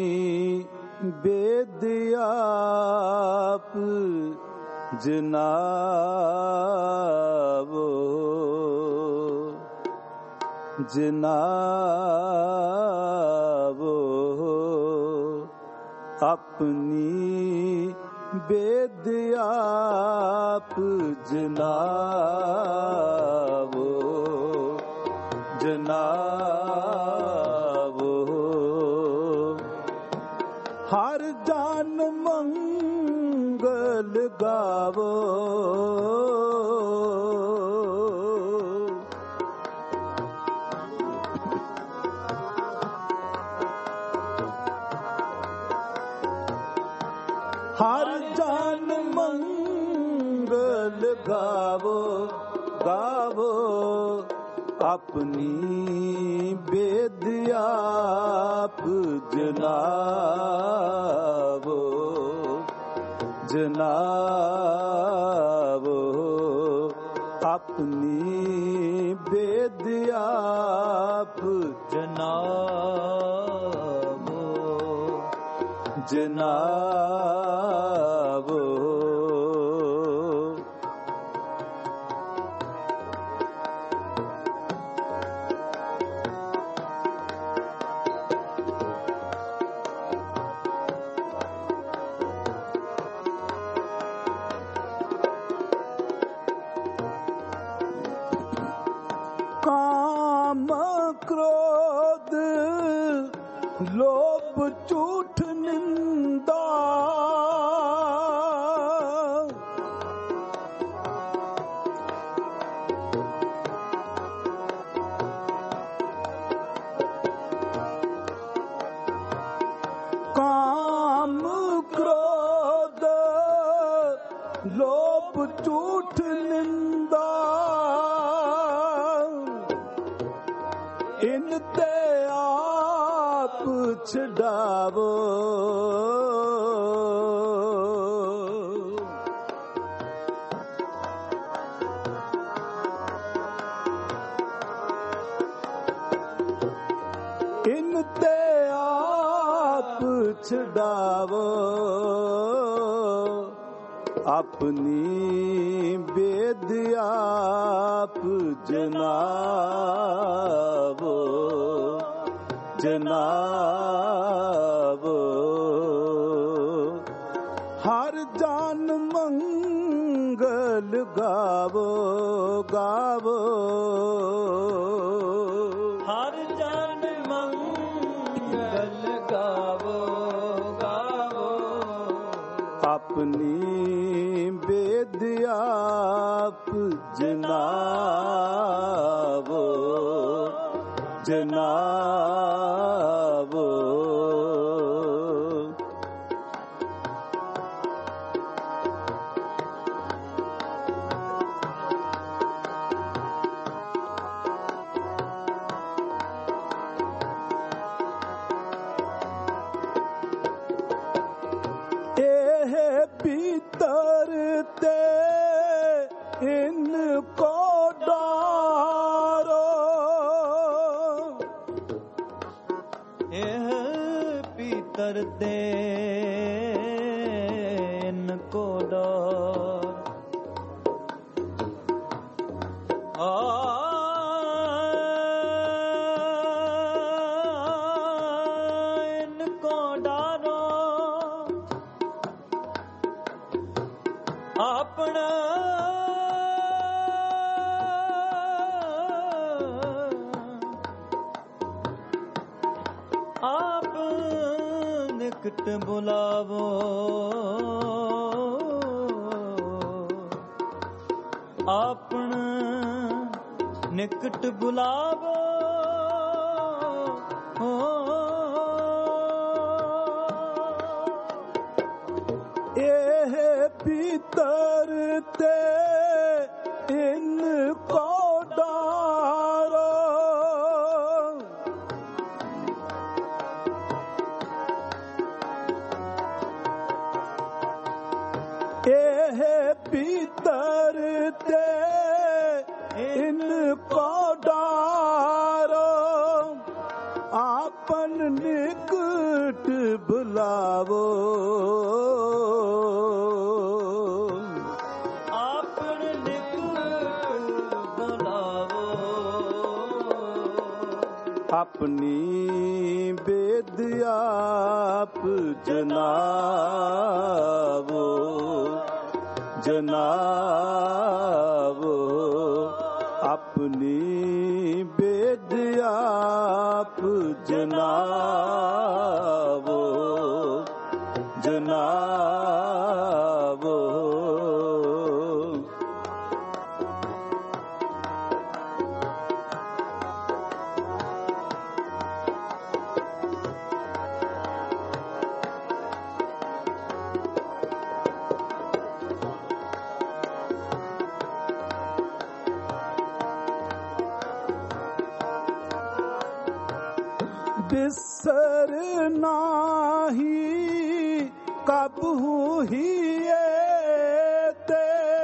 ਬੇਦਿਆਪ ਜਨਾਵੋ ਜਨਾਵੋ। ਆਪਣੀ ਬੇਦਿਆਪ ਜਨਾਵੋ ਜਨਾਵੋ। ਹਰ ਜਨ ਮੰਗਲ ਗਾਵੋ। ਹਰ ਜਨ ਮੰਗਲ ਗਾਵੋ ਗਾਵੋ। ਆਪਣੀ ਬੇਦ ਬੇਦ ਆਪ ਜਨਾਵੋ ਜਨਾਵੋ ਆਪਣੀ ਬੇਦ ਆਪ ਜਨਾਵੋ ਜਨਾਵੋ ਕਾਮ ਕ੍ਰੋਧ ਲੋਭ ਝੂਠ ਨਿੰਦਾ ਕਾਮ ਕ੍ਰੋਧ ਲੋਭ ਝੂਠ ਨਿੰਦਾ ਇਨ ਤੇ ਆਪ ਛਡਾਵੋ ਇਨ ਤੇ ਆਪ ਛਡਾਵੋ ਆਪਣੀ ਬੇਦ ਆਪ ਜਨਾਵੋ ਜਨਾਵੋ ਹਰ ਜਨ ਮੰਗਲ ਗਾਵੋ ਗਾਵੋ ਹਰ ਜਨ ਮੰਗਲ ਗਾਵੋ ਗਾਵੋ ਆਪਣੀ ਬੇਦ ਆਪ ਜਨਾਵੋ ਜਨਾਵੋ ਇਹ ਭੀਤਰ ਤੇ ਇਨ ਕੋ ਡਾਰੋ ਇਹ ਭੀਤਰ ਦੇ ਇਨ ਕੋ ਡਰ ਆ ਇਨ ਕੋ ਡਾਰੋ ਆਪਣਾ ਆਪ ਨਿਕਟ ਬੁਲਾਵੋ ਆਪਣ ਨਿਕਟ ਬੁਲਾਵੋ ਇਹ ਭੀਤਰ ਤੇ ਇਨ ਕੋ ਡਾਰੋ ਇਹ ਭੀਤਰ ਤੇ ਇਨ ਕੋ ਡਾਰੋ ਆਪਨ ਨਿਕਟ ਬੁਲਾਵੋ ਆਪਣ ਨਿਕਟ ਬੁਲਾਵੋ ਆਪਣੀ ਬੇਦ ਆਪ ਜਨਾਵੋ ਜਨਾਵੋ ਆਪਣੀ ਬੇਦ ਆਪ ਜਨਾਵੋ ਜਨਾਵੋ बिसर नाही कबहू ही ते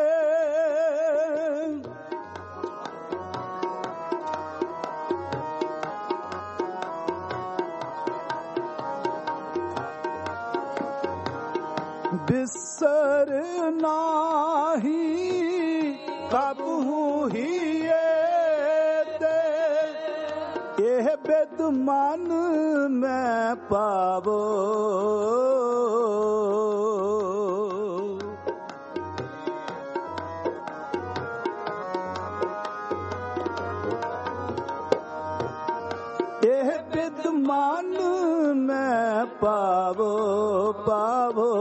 बिसर नाही कबहू ही ते यह बेद मन में पावो यह बेद मन में पावो पावो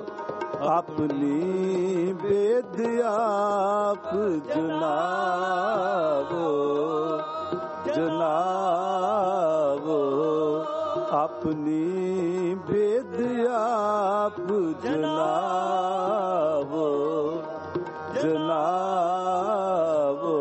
अपनी बेद आप जनावो जनावो अपनी बेद आप जनावो जनावो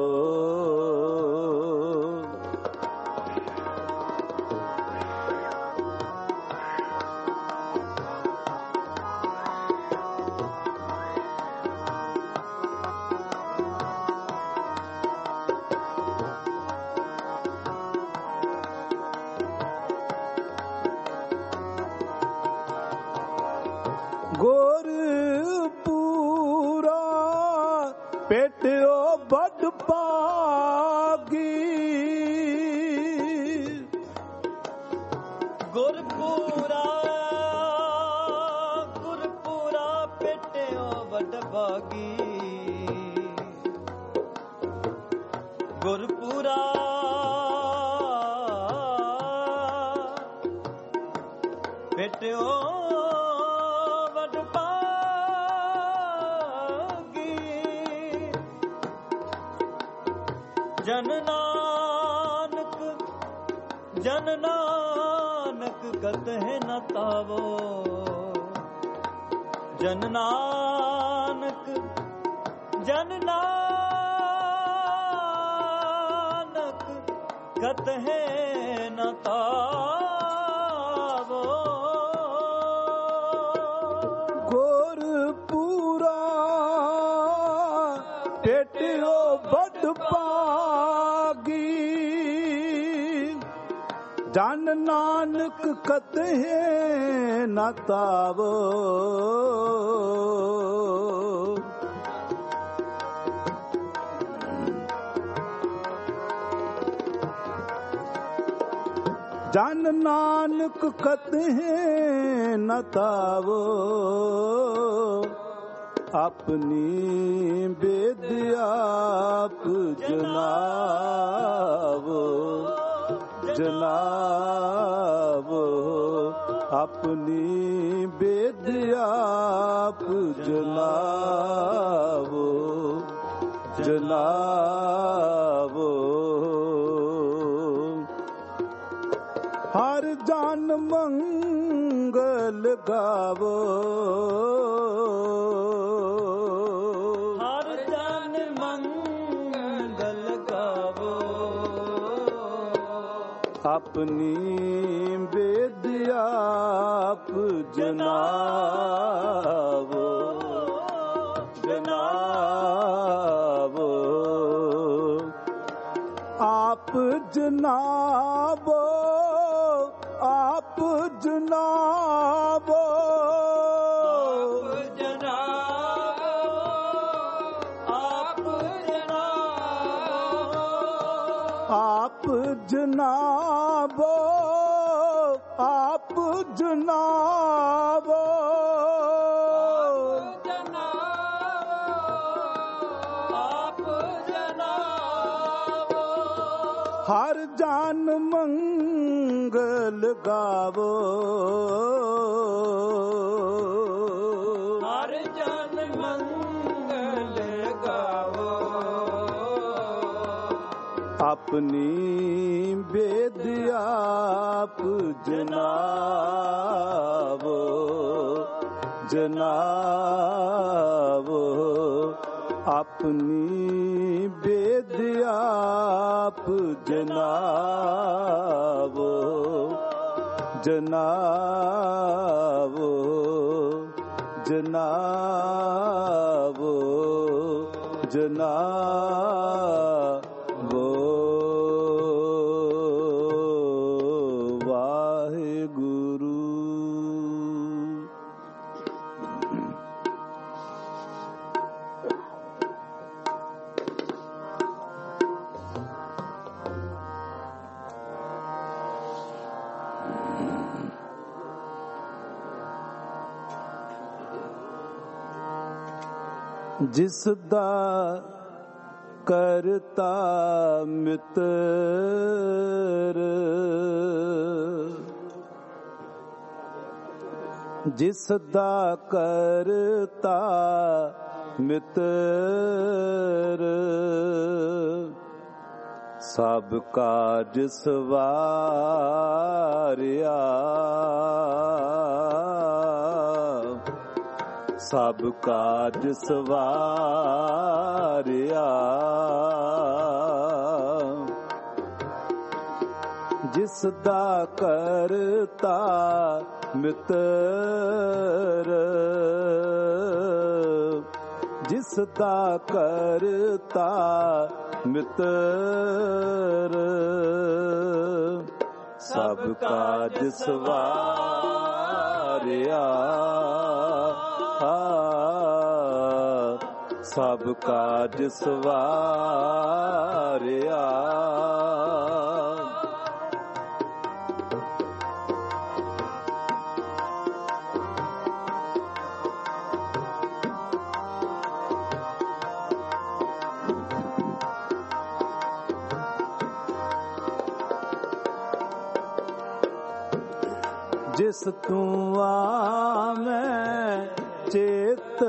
गोर पूरा पेटियो बड़ पागी गुरपुरा गुरपुरा पेटियो बड़ भागी गुरपुरा पेटियो जन नानक जन नानक कतहि न तावो जन नानक जन नानक कतहि न तावो गोर पूरा पेटियो बड़ पागी जन नानक कतहि न तावो जन नानक कतहि न तावो अपनी बेद आप जनावो जनावो अपनी बेद आप जनावो जनावो हर जान मंगल गावो हर जान मंगल गावो अपनी बेद आप जनावो जनावो आप जनावो आप जनावो आप जनाबो आप जनाबो आप जनाबो हर जान मंगल गावो हर जान मंगल गावो अपनी बेद आप जनावो जनावो अपनी बेद आप जनावो ਜਨਾਵੋ ਜਨਾਵੋ ਜਨਾਵੋ ਵਾਹਿਗੁਰੂ। ਜਿਸ ਦਾ ਕਰਤਾ ਮਿੱਤਰ, ਜਿਸ ਦਾ ਕਰਤਾ ਮਿੱਤਰ, ਸਭ ਕਾਜ ਸਵਾਰਿਆ, ਸਭ ਕਾਜ ਸਵਾਰਿਆ। ਜਿਸ ਦਾ ਕਰਤਾ ਮਿੱਤਰ, ਜਿਸ ਦਾ ਕਰਤਾ ਮਿੱਤਰ, ਸਭ ਕਾਜ ਸਵਾਰਿਆ, ਸਭ ਕਾਜ ਸਵਾਰਿਆ। ਜਿਸ ਤੂੰ ਆਵੇਂ ਚੇਤ,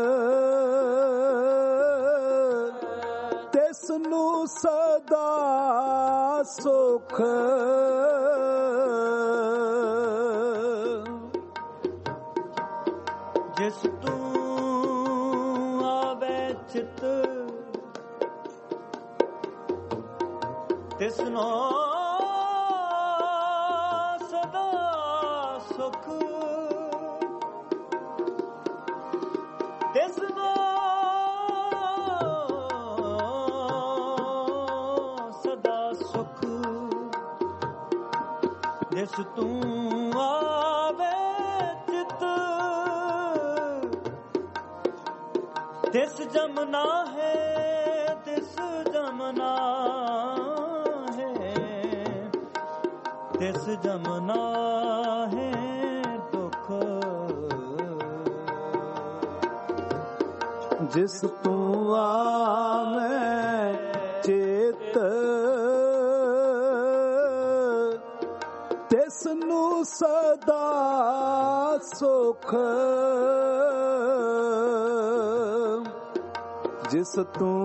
ਤਿਸ ਨੂੰ ਸਦਾ ਸੁਖ, ਜਿਸ ਤੂੰ ਆਵੇ ਚਿਤ, ਤਿਸ ਨੂੰ ਸਦਾ ਸੁਖ, ਤਿਸ ਨੂੰ ਸਦਾ ਸੁਖ। ਜਿਸ ਤੂੰ ਆਵੇ ਚਿਤ, ਤਿਸ ਜਮਨਾ ਹੈ, ਤਿਸ ਜਮਨਾ ਹੈ, ਤਿਸ ਜਮਨਾ ਹੈ ਦੁਖ। ਜਿਸ ਤੂੰ ਆਵੇਂ ਚੇਤ, ਤਿਸ ਨੂੰ ਸਦਾ ਸੁਖ। ਜਿਸ ਤੂੰ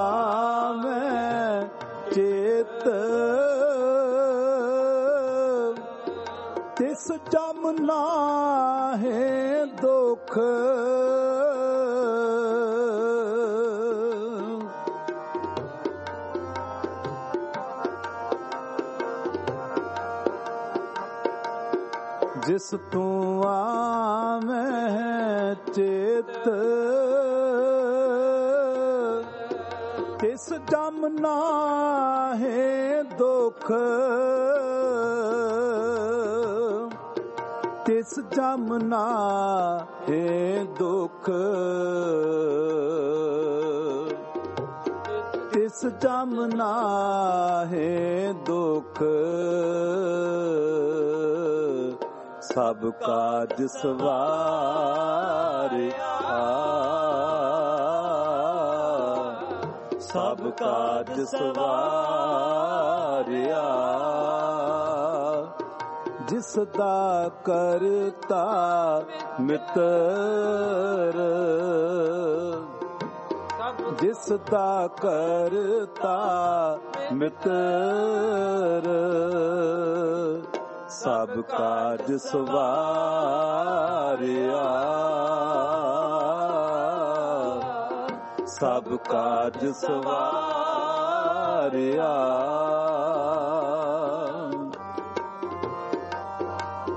ਆਵੇਂ ਚੇਤ, ਤਿਸ ਜਮ ਨਾਹੀਂ ਦੁਖ। ਜਿਸ ਤੂੰ ਆਵੇਂ ਚੇਤ, ਤਿਸ ਜਮ ਨਾਹੀਂ ਦੁਖ। ਤਿਸ ਜਮ ਨਾਹੀਂ ਦੁਖ। ਤਿਸ ਜਮ ਨਾਹੀਂ ਦੁਖ। ਸਭ ਕਾਜ ਸਵਾਰਿਆ, ਸਭ ਕਾਜ ਸਵਾਰਿਆ। ਜਿਸ ਦਾ ਕਰਤਾ ਮਿੱਤਰ, ਜਿਸ ਦਾ ਕਰਤਾ ਮਿੱਤਰ, ਸਭ ਕਾਜ ਸਵਾਰਿਆ, ਸਭ ਕਾਜ ਸਵਾਰਿਆ।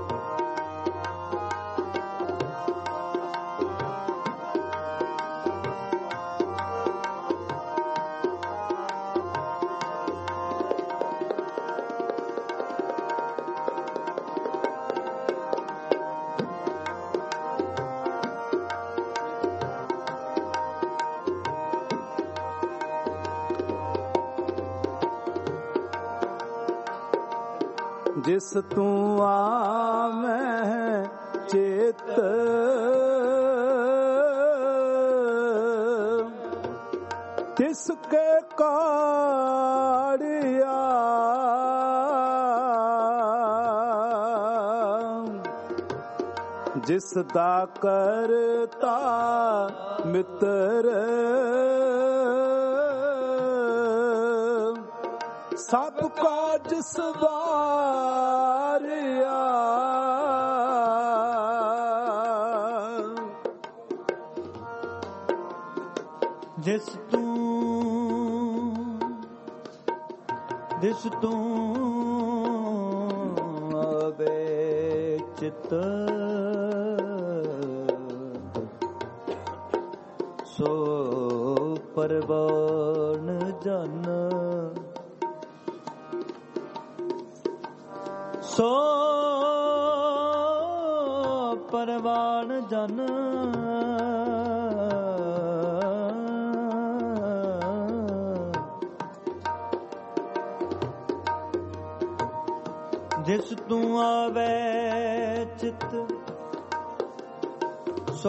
ਜਿਸ ਤੂੰ ਆਵੈਂ ਚੇਤ ਤਿਸ ਕੇ ਕਾੜਿਆ ਜਿਸ ਦਾ ਕਰਤਾ ਮਿੱਤਰ ਸਭ ਕਾਜ ਸਵਾਰਿਆ ਜਿਸ ਤੂੰ ਜਿਸ ਤੂੰ ਆਵੇ ਚਿਤ ਸੋ ਪਰਵਾਨ ਜਨ ਸੋ ਪਰਵਾਨ ਜਨ ਜਿਸ ਤੂੰ ਆਵੇ ਚਿਤ ਸੋ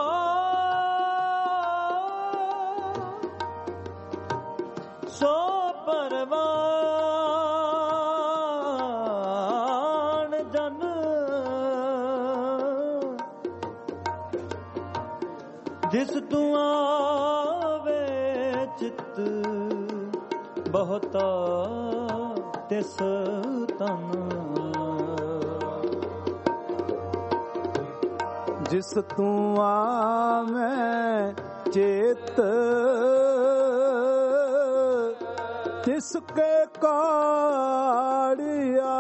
ਸੋ ਪਰਵਾਨ ਜਨ ਜਿਸ ਤੂੰ ਆਵੇ ਚਿਤ ਬਹੁਤਾ ਤਿਸ ਤਨ ਜਿਸ ਤੂੰ ਆਵੈਂ ਚੇਤ ਤਿਸ ਕੇ ਕਾੜਿਆ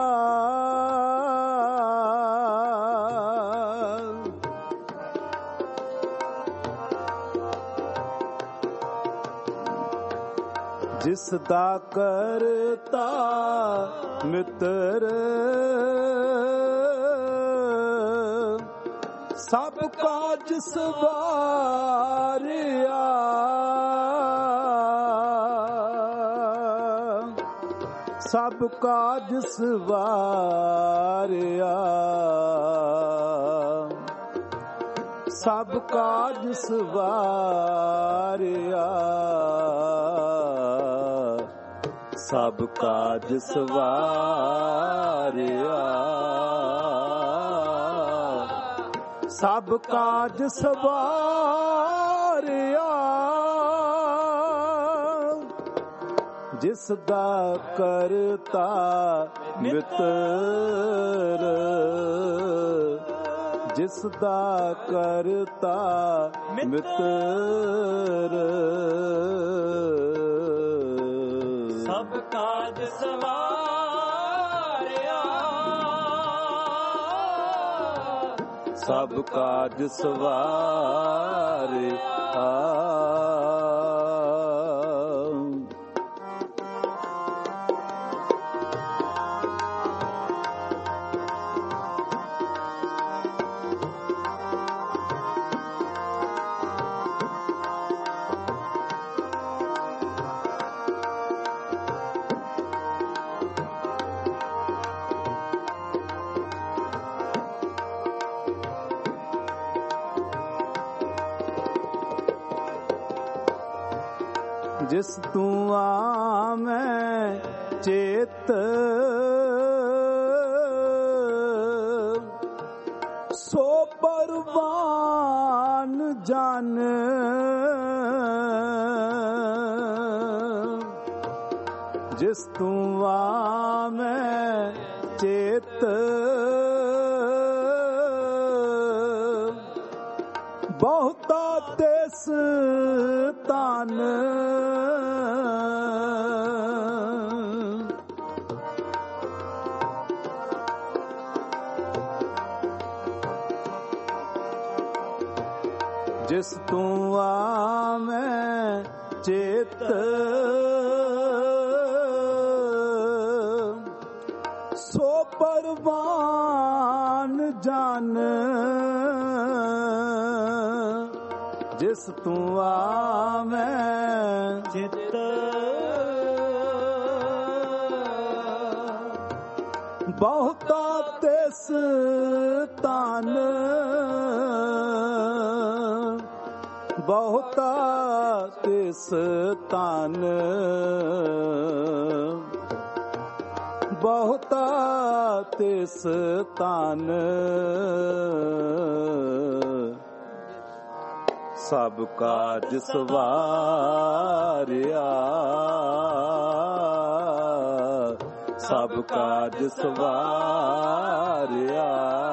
ਜਿਸ ਦਾ ਕਰਤਾ ਮਿੱਤਰ ਸਭ ਕਾਜ ਸਵਾਰਿਆ ਸਭ ਕਾਜ ਸਵਾਰਿਆ ਸਭ ਕਾਜ ਸਵਾਰਿਆ ਸਭ ਕਾਜ ਸਵਾਰਿਆ ਸਭ ਕਾਜ ਸਵਾਰਿਆ ਜਿਸ ਦਾ ਕਰਤਾ ਮਿੱਤਰ ਜਿਸ ਦਾ ਕਰਤਾ ਮਿੱਤਰ ਸਭ ਕਾਜ ਸਵਾਰਿਆ ਸਭ ਕਾਜ ਸਵਾਰਿਆ ਜਿਸ ਤੂੰ ਆਵੈਂ ਚੇਤ ਸੋ ਪਰਵਾਨ ਜਨ ਜਿਸ ਤੂੰ ਆਵੈਂ ਚੇਤ ਬਹੁਤਾ ਤਿਸ ਤਨ ਜਿਸ ਤੂੰ ਆਵੈਂ ਚੇਤ ਸੋ ਪਰਵਾਨ ਜਨ ਜਿਸ ਤੂੰ ਆਵੈਂ ਚਿਤ ਬਹੁਤਾ ਤਿਸ ਤਨ ਬਹੁਤਾ ਤਿਸ ਤਨ ਬਹੁਤਾ ਤਿਸ ਤਨ ਸਭ ਕਾਜ ਸਵਾਰਿਆ ਸਭ ਕਾਜ ਸਵਾਰਿਆ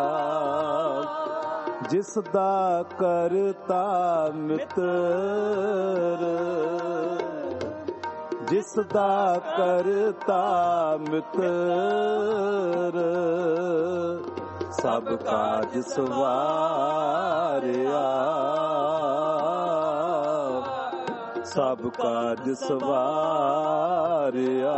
ਜਿਸ ਦਾ ਕਰਤਾ ਮਿੱਤਰ ਜਿਸ ਦਾ ਕਰਤਾ ਮਿੱਤਰ ਸਭ ਕਾਜ ਸਵਾਰਿਆ ਸਭ ਕਾਜ ਸਵਾਰਿਆ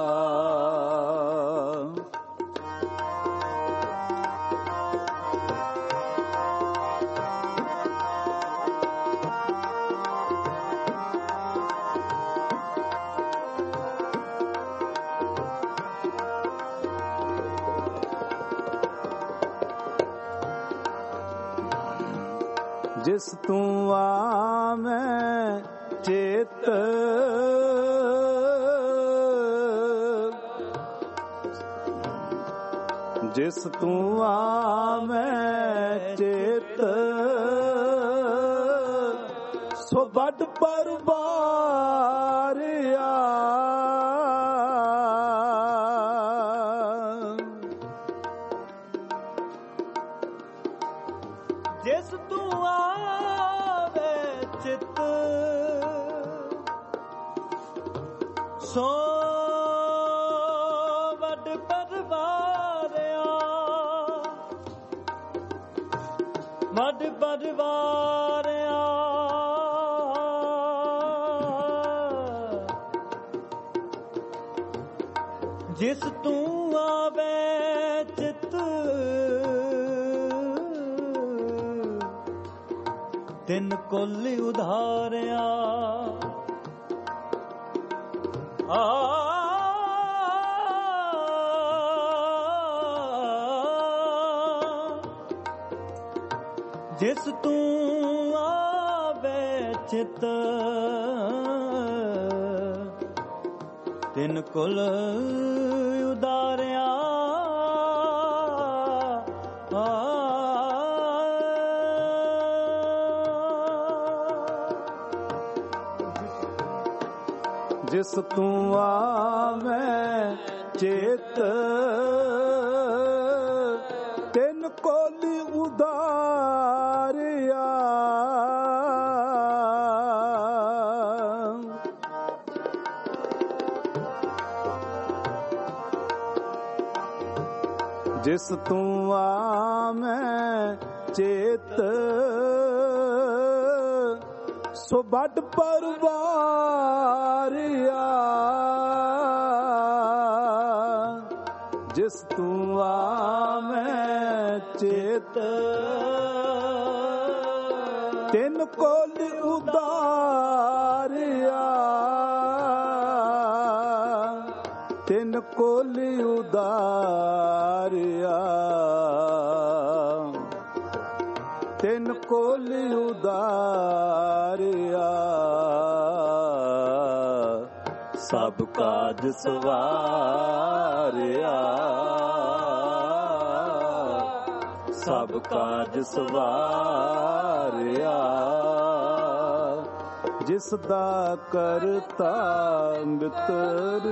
ਜਿਸ ਤੂੰ ਆਵੇਂ ਚੇਤ ਜਿਸ ਤੂੰ ਆਵੇਂ ਚੇਤ ਸੋ ਵੱਡ ਪਰਵਾਰਿਆ ਜਿਸ ਤੂੰ ਆਵੇ ਚਿਤ ਸੋ ਵੱਡ ਪਰਵਾਰਿਆ ਵੱਡ ਪਰਵਾਰਿਆ ਜਿਸ ਤੂੰ ਆਵੇ ਚਿਤ ਤਿੰਨ ਕੁਲ ਉਧਾਰਿਆ ਆ ਜਿਸ ਤੂੰ ਆਵੇ ਚਿਤ ਤਿੰਨ ਕੁਲ ਉਧਾਰਿਆ ਜਿਸ ਤੂੰ ਆਵੇਂ ਚੇਤ ਤਿੰਨ ਕੋਲੀ ਉਧਾਰਿਆ ਜਿਸ ਤੂੰ ਆਵੇਂ ਚੇਤ ਸੋ ਵੱਡ ਪਰਵਾਰਿਆ ਜਿਸ ਤੂੰ ਆਵੇਂ ਚੇਤ ਤਿੰਨ ਕੋਲ ਉਧਾਰਿਆ ਤਿੰਨ ਕੋਲ ਉਧਾਰਿਆ ਤਿੰਨ ਕੋਲ ਉਧਾਰਿਆ ਸਭ ਕਾਜ ਸਵਾਰਿਆ ਸਭ ਕਾਜ ਸਵਾਰਿਆ ਜਿਸ ਦਾ ਕਰਤਾ ਮਿੱਤਰ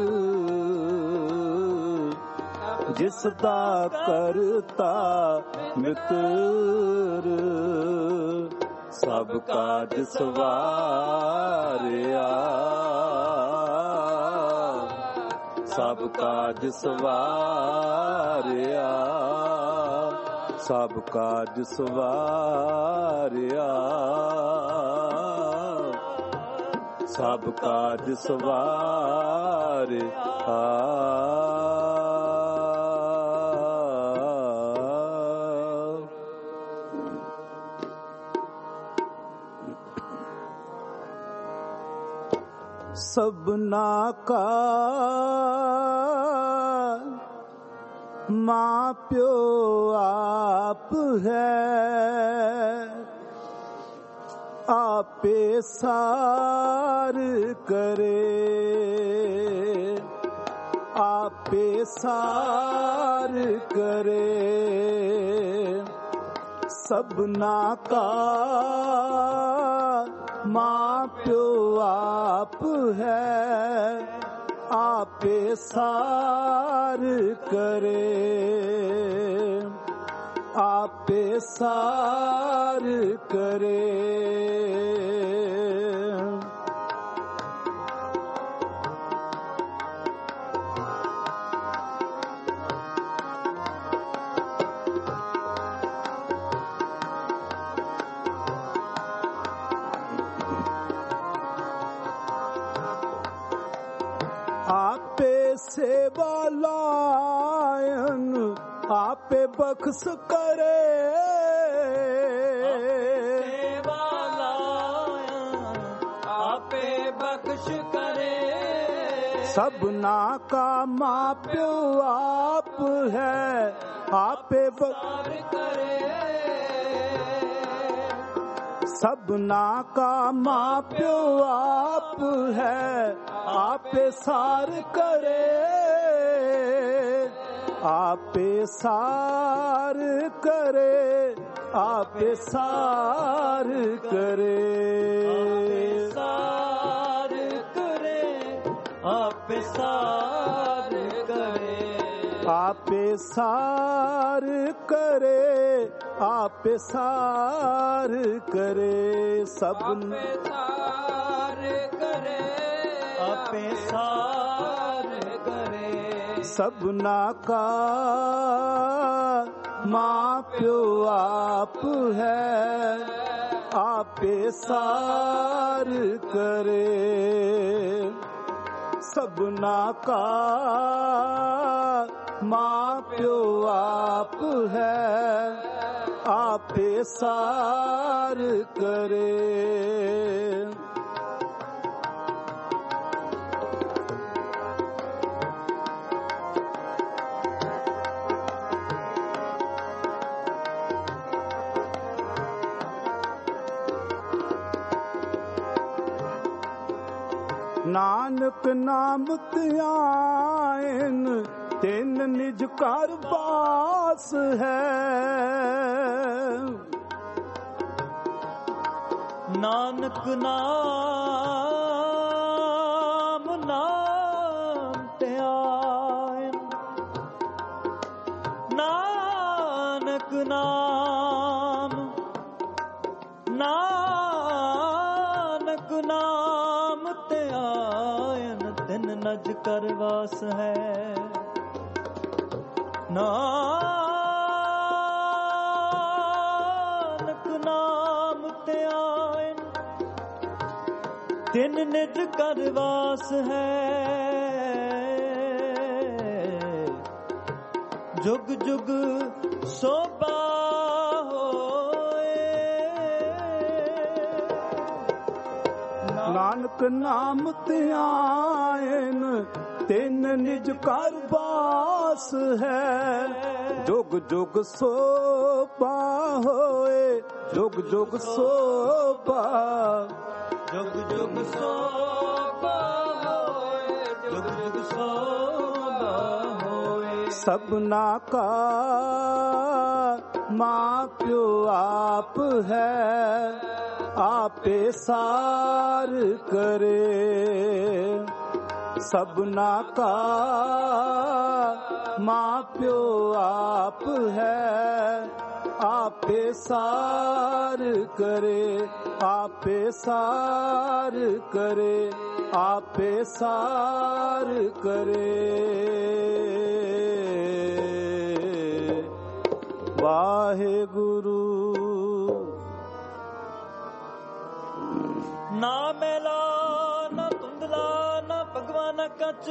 ਜਿਸ ਦਾ ਕਰਤਾ ਮਿੱਤਰ ਸਭ ਕਾਜ ਸਵਾਰਿਆ ਸਭ ਕਾਜ ਸਵਾਰਿਆ ਸਭ ਕਾਜ ਸਵਾਰਿਆ ਸਭ ਕਾਜ ਸਵਾਰਿਆ स सबना का ਮਾਂ ਪਿਓ ਆਪ ਹੈ, ਆਪੇ ਸਾਰ ਕਰੇ, ਆਪੇ ਸਾਰ ਕਰੇ। ਸਭਨਾ ਕਾ ਮਾਂ ਪਿਓ ਆਪ ਹੈ, ਆਪੇ ਸਾਰ ਕਰੇ, ਆਪੇ ਸਾਰ ਕਰੇ। ਆਪੇ ਸੇਵਾ ਲਾਇਨ, ਆਪੇ ਬਖਸ਼ ਕਰੇ, ਸੇਵਾ ਲਾਇਨ ਆਪੇ ਬਖਸ਼ ਕਰੇ। ਸਭਨਾ ਕਾ ਮਾਂ ਪਿਓ ਆਪ ਹੈ, ਆਪੇ ਬਖਸ਼ ਕਰੇ। ਸਭਨਾ ਕਾ ਮਾਂ ਪਿਓ ਆਪ ਹੈ, ਆਪੇ ਸਾਰ ਕਰੇ, ਆਪੇ ਸਾਰ ਕਰੇ, ਆਪੇ ਸਾਰ ਕਰੇ, ਸਾਰ ਕਰੇ, ਆਪੇ ਸਾਰ ਕਰੇ, ਆਪੇ ਸਾਰ ਕਰੇ, ਆਪੇ ਸਾਰ ਕਰੇ। ਸਭਨਾ ਸਾਰ ਕਰੇ, ਆਪੇ ਸਾਰ ਕਰੇ। ਸਭਨਾ ਕਾ ਮਾਂ ਪਿਓ ਆਪ ਹੈ, ਆਪੇ ਸਾਰ ਕਰੇ। ਸਭਨਾ ਕਾ ਮਾਂ ਪਿਓ ਆਪ ਹੈ, ਆਪੇ ਸਾਰ ਕਰੇ। ਨਾਨਕ ਨਾਮ ਧਿਆਇਨ, ਤਿੰਨ ਨਿਜ ਘਰ ਬਾਸ ਹੈ। ਨਾਨਕ ਨਾਮ ਨਾਮ ਧਿਆਇਨ, ਨਾਨਕ ਨਾਮ ਨਾਨਕ ਨਾਮ ਧਿਆਇਨ, ਤਿੰਨ ਨਜ ਕਰ ਵਾਸ ਹੈ। ਨਾਨਕ ਨਾਮ ਧਿਆਇਨ, ਤਿੰਨ ਨਿਜ ਕਰ ਵਾਸ ਹੈ। ਜੁਗ ਜੁਗ ਸੋਭਾ ਹੋਏ। ਨਾਨਕ ਨਾਮ ਧਿਆਇਨ, ਤਿੰਨ ਨਿਜ ਘਰ ਬਾਸ ਹੈ। ਜੁਗ ਜੁਗ ਸੋਭਾ ਹੋਏ, ਜੁਗ ਜੁਗ ਸੋਭਾ, ਜੁਗ ਜੁਗ ਸੋਭਾ ਹੋਏ, ਜੁਗ ਜੁਗ ਸੋਭਾ ਹੋਏ। ਸਭਨਾ ਕਾ ਮਾਂ ਪਿਓ ਆਪ ਹੈ, ਆਪੇ ਸਾਰ ਕਰੇ। ਸਭਨਾ ਕਾ ਮਾਂ ਪਿਓ ਆਪ ਹੈ, ਆਪੇ ਸਾਰ ਕਰੇ, ਆਪੇ ਸਾਰ ਕਰੇ, ਆਪੇ ਸਾਰ ਕਰੇ। ਵਾਹਿਗੁਰੂ। ਨਾ ਮੈਲਾ ਨਾ ਧੁੰਦਲਾ ਨਾ ਭਗਵਾਨ ਕੱਚ,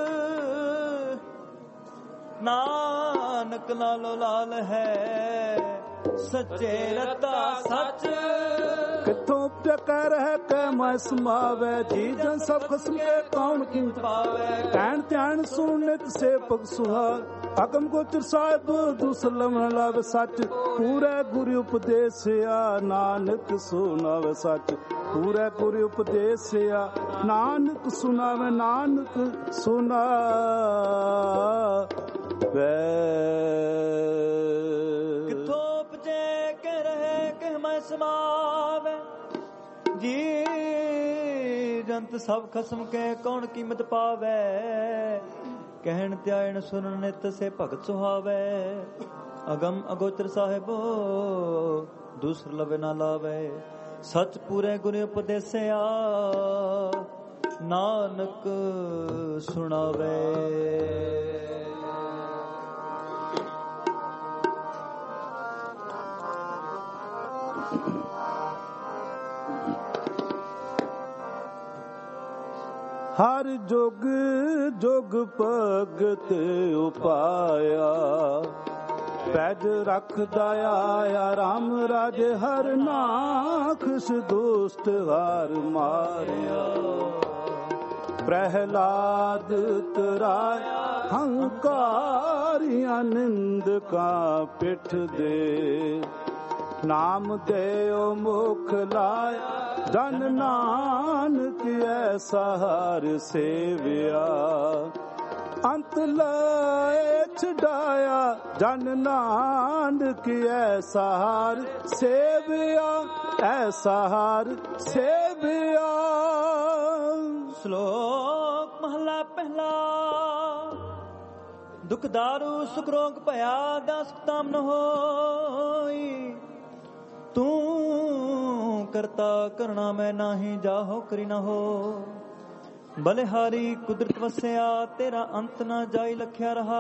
ਨਾਨਕ ਨਾਲੋਂ ਲਾਲ ਹੈ ਸੱਚੇ ਰਤਾ ਸੱਚ। किथों उपजै रह कै मैं समावै जी जन सब खसम के कौन कीमत पावै कहन ध्यान सुन नित से पग सुहार अगम गोचर साहिब दुसलम लावे सच पूरे गुरु उपदेसिया नानक सुनावे सच पूरे गुरु उपदेसिया नानक सुनावे नानक सुना वे किथों उपजे के रहे के मैं समावे जी जंत सब खसम के कौन कीमत पावे कहन त्यायन सुन नित से भगत सुहावे अगम अगोचर साहिबो दूसर लवे ना लावे सच पूरे गुरु उपदेसिया नानक सुनावे हर जुग जुग भगत उपाया पैज रखदा आया राम राजे हर नाखस दुष्ट हार मारिया प्रहलाद तराया हंकारिया निंदका पिठ दे नाम देओ मुख लाया जन नानक ऐसा हर सेविया अंत लाए छड़ाया जन नानक ऐसा हर सेविया ऐसा हर सेविया। श्लोक महला पहला दुख दारू सुख रोग भया दास ताम न होई तू करता करना मैं नाही जाहो करी न हो बलिहारी कुदरत वसया तेरा अंत ना जाई लख्या रहा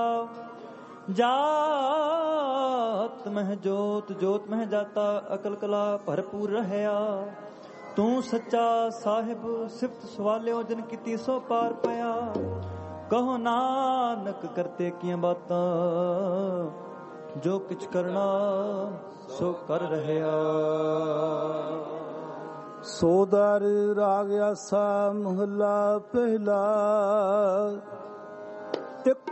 जात मह जोत जोत मह जाता अकल कला भरपूर रहया तू सच्चा साहिब सिफत सवालियो जिन कीती सो पार पया कहो नानक करते किया बातां जो किछ करना सो कर रहया। सोदर राग आसा महला पहला एक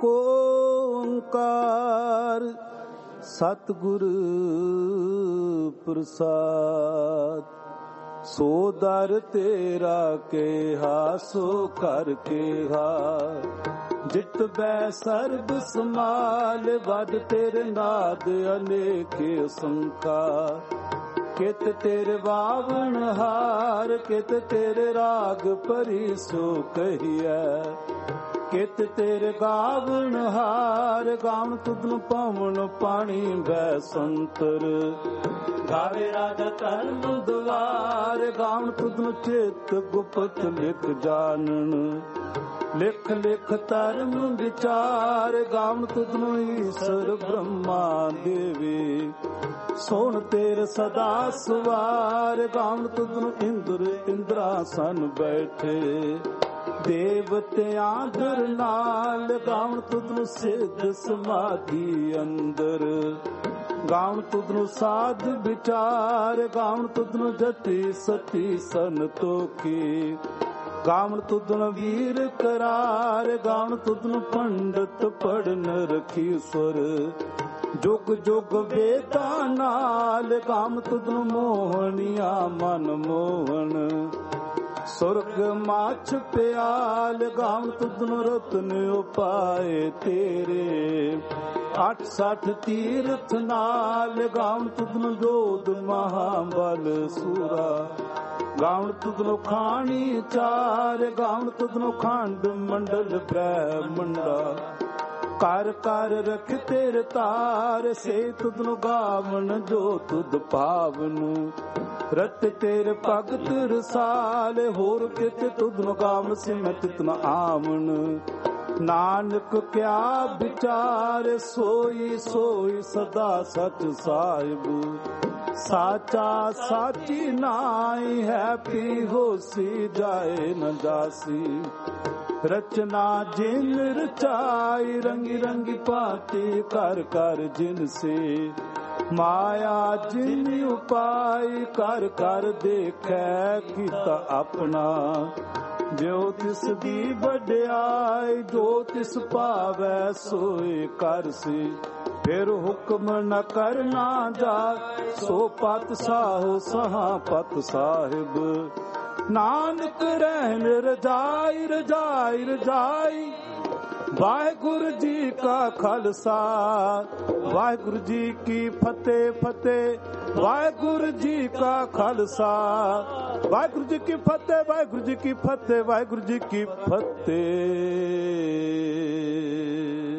ओंकार सतगुरु प्रसाद सोदर तेरा केहा सो कर केहा जित बै सर्ब समाल वद तेरे नाद अनेक संखा कित तेरे बावन हार कित तेरे राग परी सो कहिया कित तेरे गावन हार गावन तुदन पवन पानी बै संतर गावे राजा धर्म द्वार गावन तुदन चित गुप्त लिख जानन लिख लिख धर्म विचार गावन तुदनु ईश्वर ब्रह्मा देवी सोन तेरे सदा सवार गावन तुदनु इंद्र इंद्रासन बैठे देवत्यां दर नाल गावन तुदनु सिद्ध समाधि अंदर गावन तुदनु साध विचार गावन तुदनु जति सती संतोखी गावन तुदन वीर करार गावन तुदन पंडित पढ़न रखी सुर जुग जुग वेदा नाल गावन तुदन मोहनिया मन मोहन सुर्ग माछ प्याल गावन तुदन रतन उपाय तेरे अठ सठ तीर्थ नाल गावन तुदन जोध महाबल सूरा गावन तुदनो खानी चार गावन तुदनो खंड मंडल ब्रह्मंडा कर कर रख तेरे तार से तुदनो गावन जो तुद पावन रत तेरे भगत रसाल होर कित तुदनो गावन से मैं तितना आवन नानक क्या विचार सोई सोई सदा सच साहिब साचा साची नाई है पी होसी जाए न जासी रचना जिन रचाई रंगी रंगी पाती कर कर जिन से ਮਾਇਆ ਜਿਨ ਉਪਾਈ ਕਰ ਕਰ ਦੇਖੈ ਕੀਤਾ ਆਪਣਾ ਜੋ ਤਿਸ ਦੀ ਵਡਿਆਈ ਜੋ ਤਿਸ ਭਾਵੈ ਸੋਏ ਕਰ ਸੀ ਫਿਰ ਹੁਕਮ ਨ ਕਰਨਾ ਜਾ ਸੋ ਪਤ ਸਾਹੋ ਸਹਾ ਪਤ ਸਾਹਿਬ ਨਾਨਕ ਰਹਿਣ ਰਜਾਈ ਰਜਾਈ ਰਜਾਈ ਵਾਹਿਗੁਰੂ ਜੀ ਕਾ ਖਾਲਸਾ ਵਾਹਿਗੁਰੂ ਜੀ ਕੀ ਫਤਿਹ ਫਤਿਹ ਵਾਹਿਗੁਰੂ ਜੀ ਕਾ ਖਾਲਸਾ ਵਾਹਿਗੁਰੂ ਜੀ ਕੀ ਫਤਿਹ ਵਾਹਿਗੁਰੂ ਜੀ ਕੀ ਫਤਿਹ ਵਾਹਿਗੁਰੂ ਜੀ ਕੀ ਫਤਿਹ।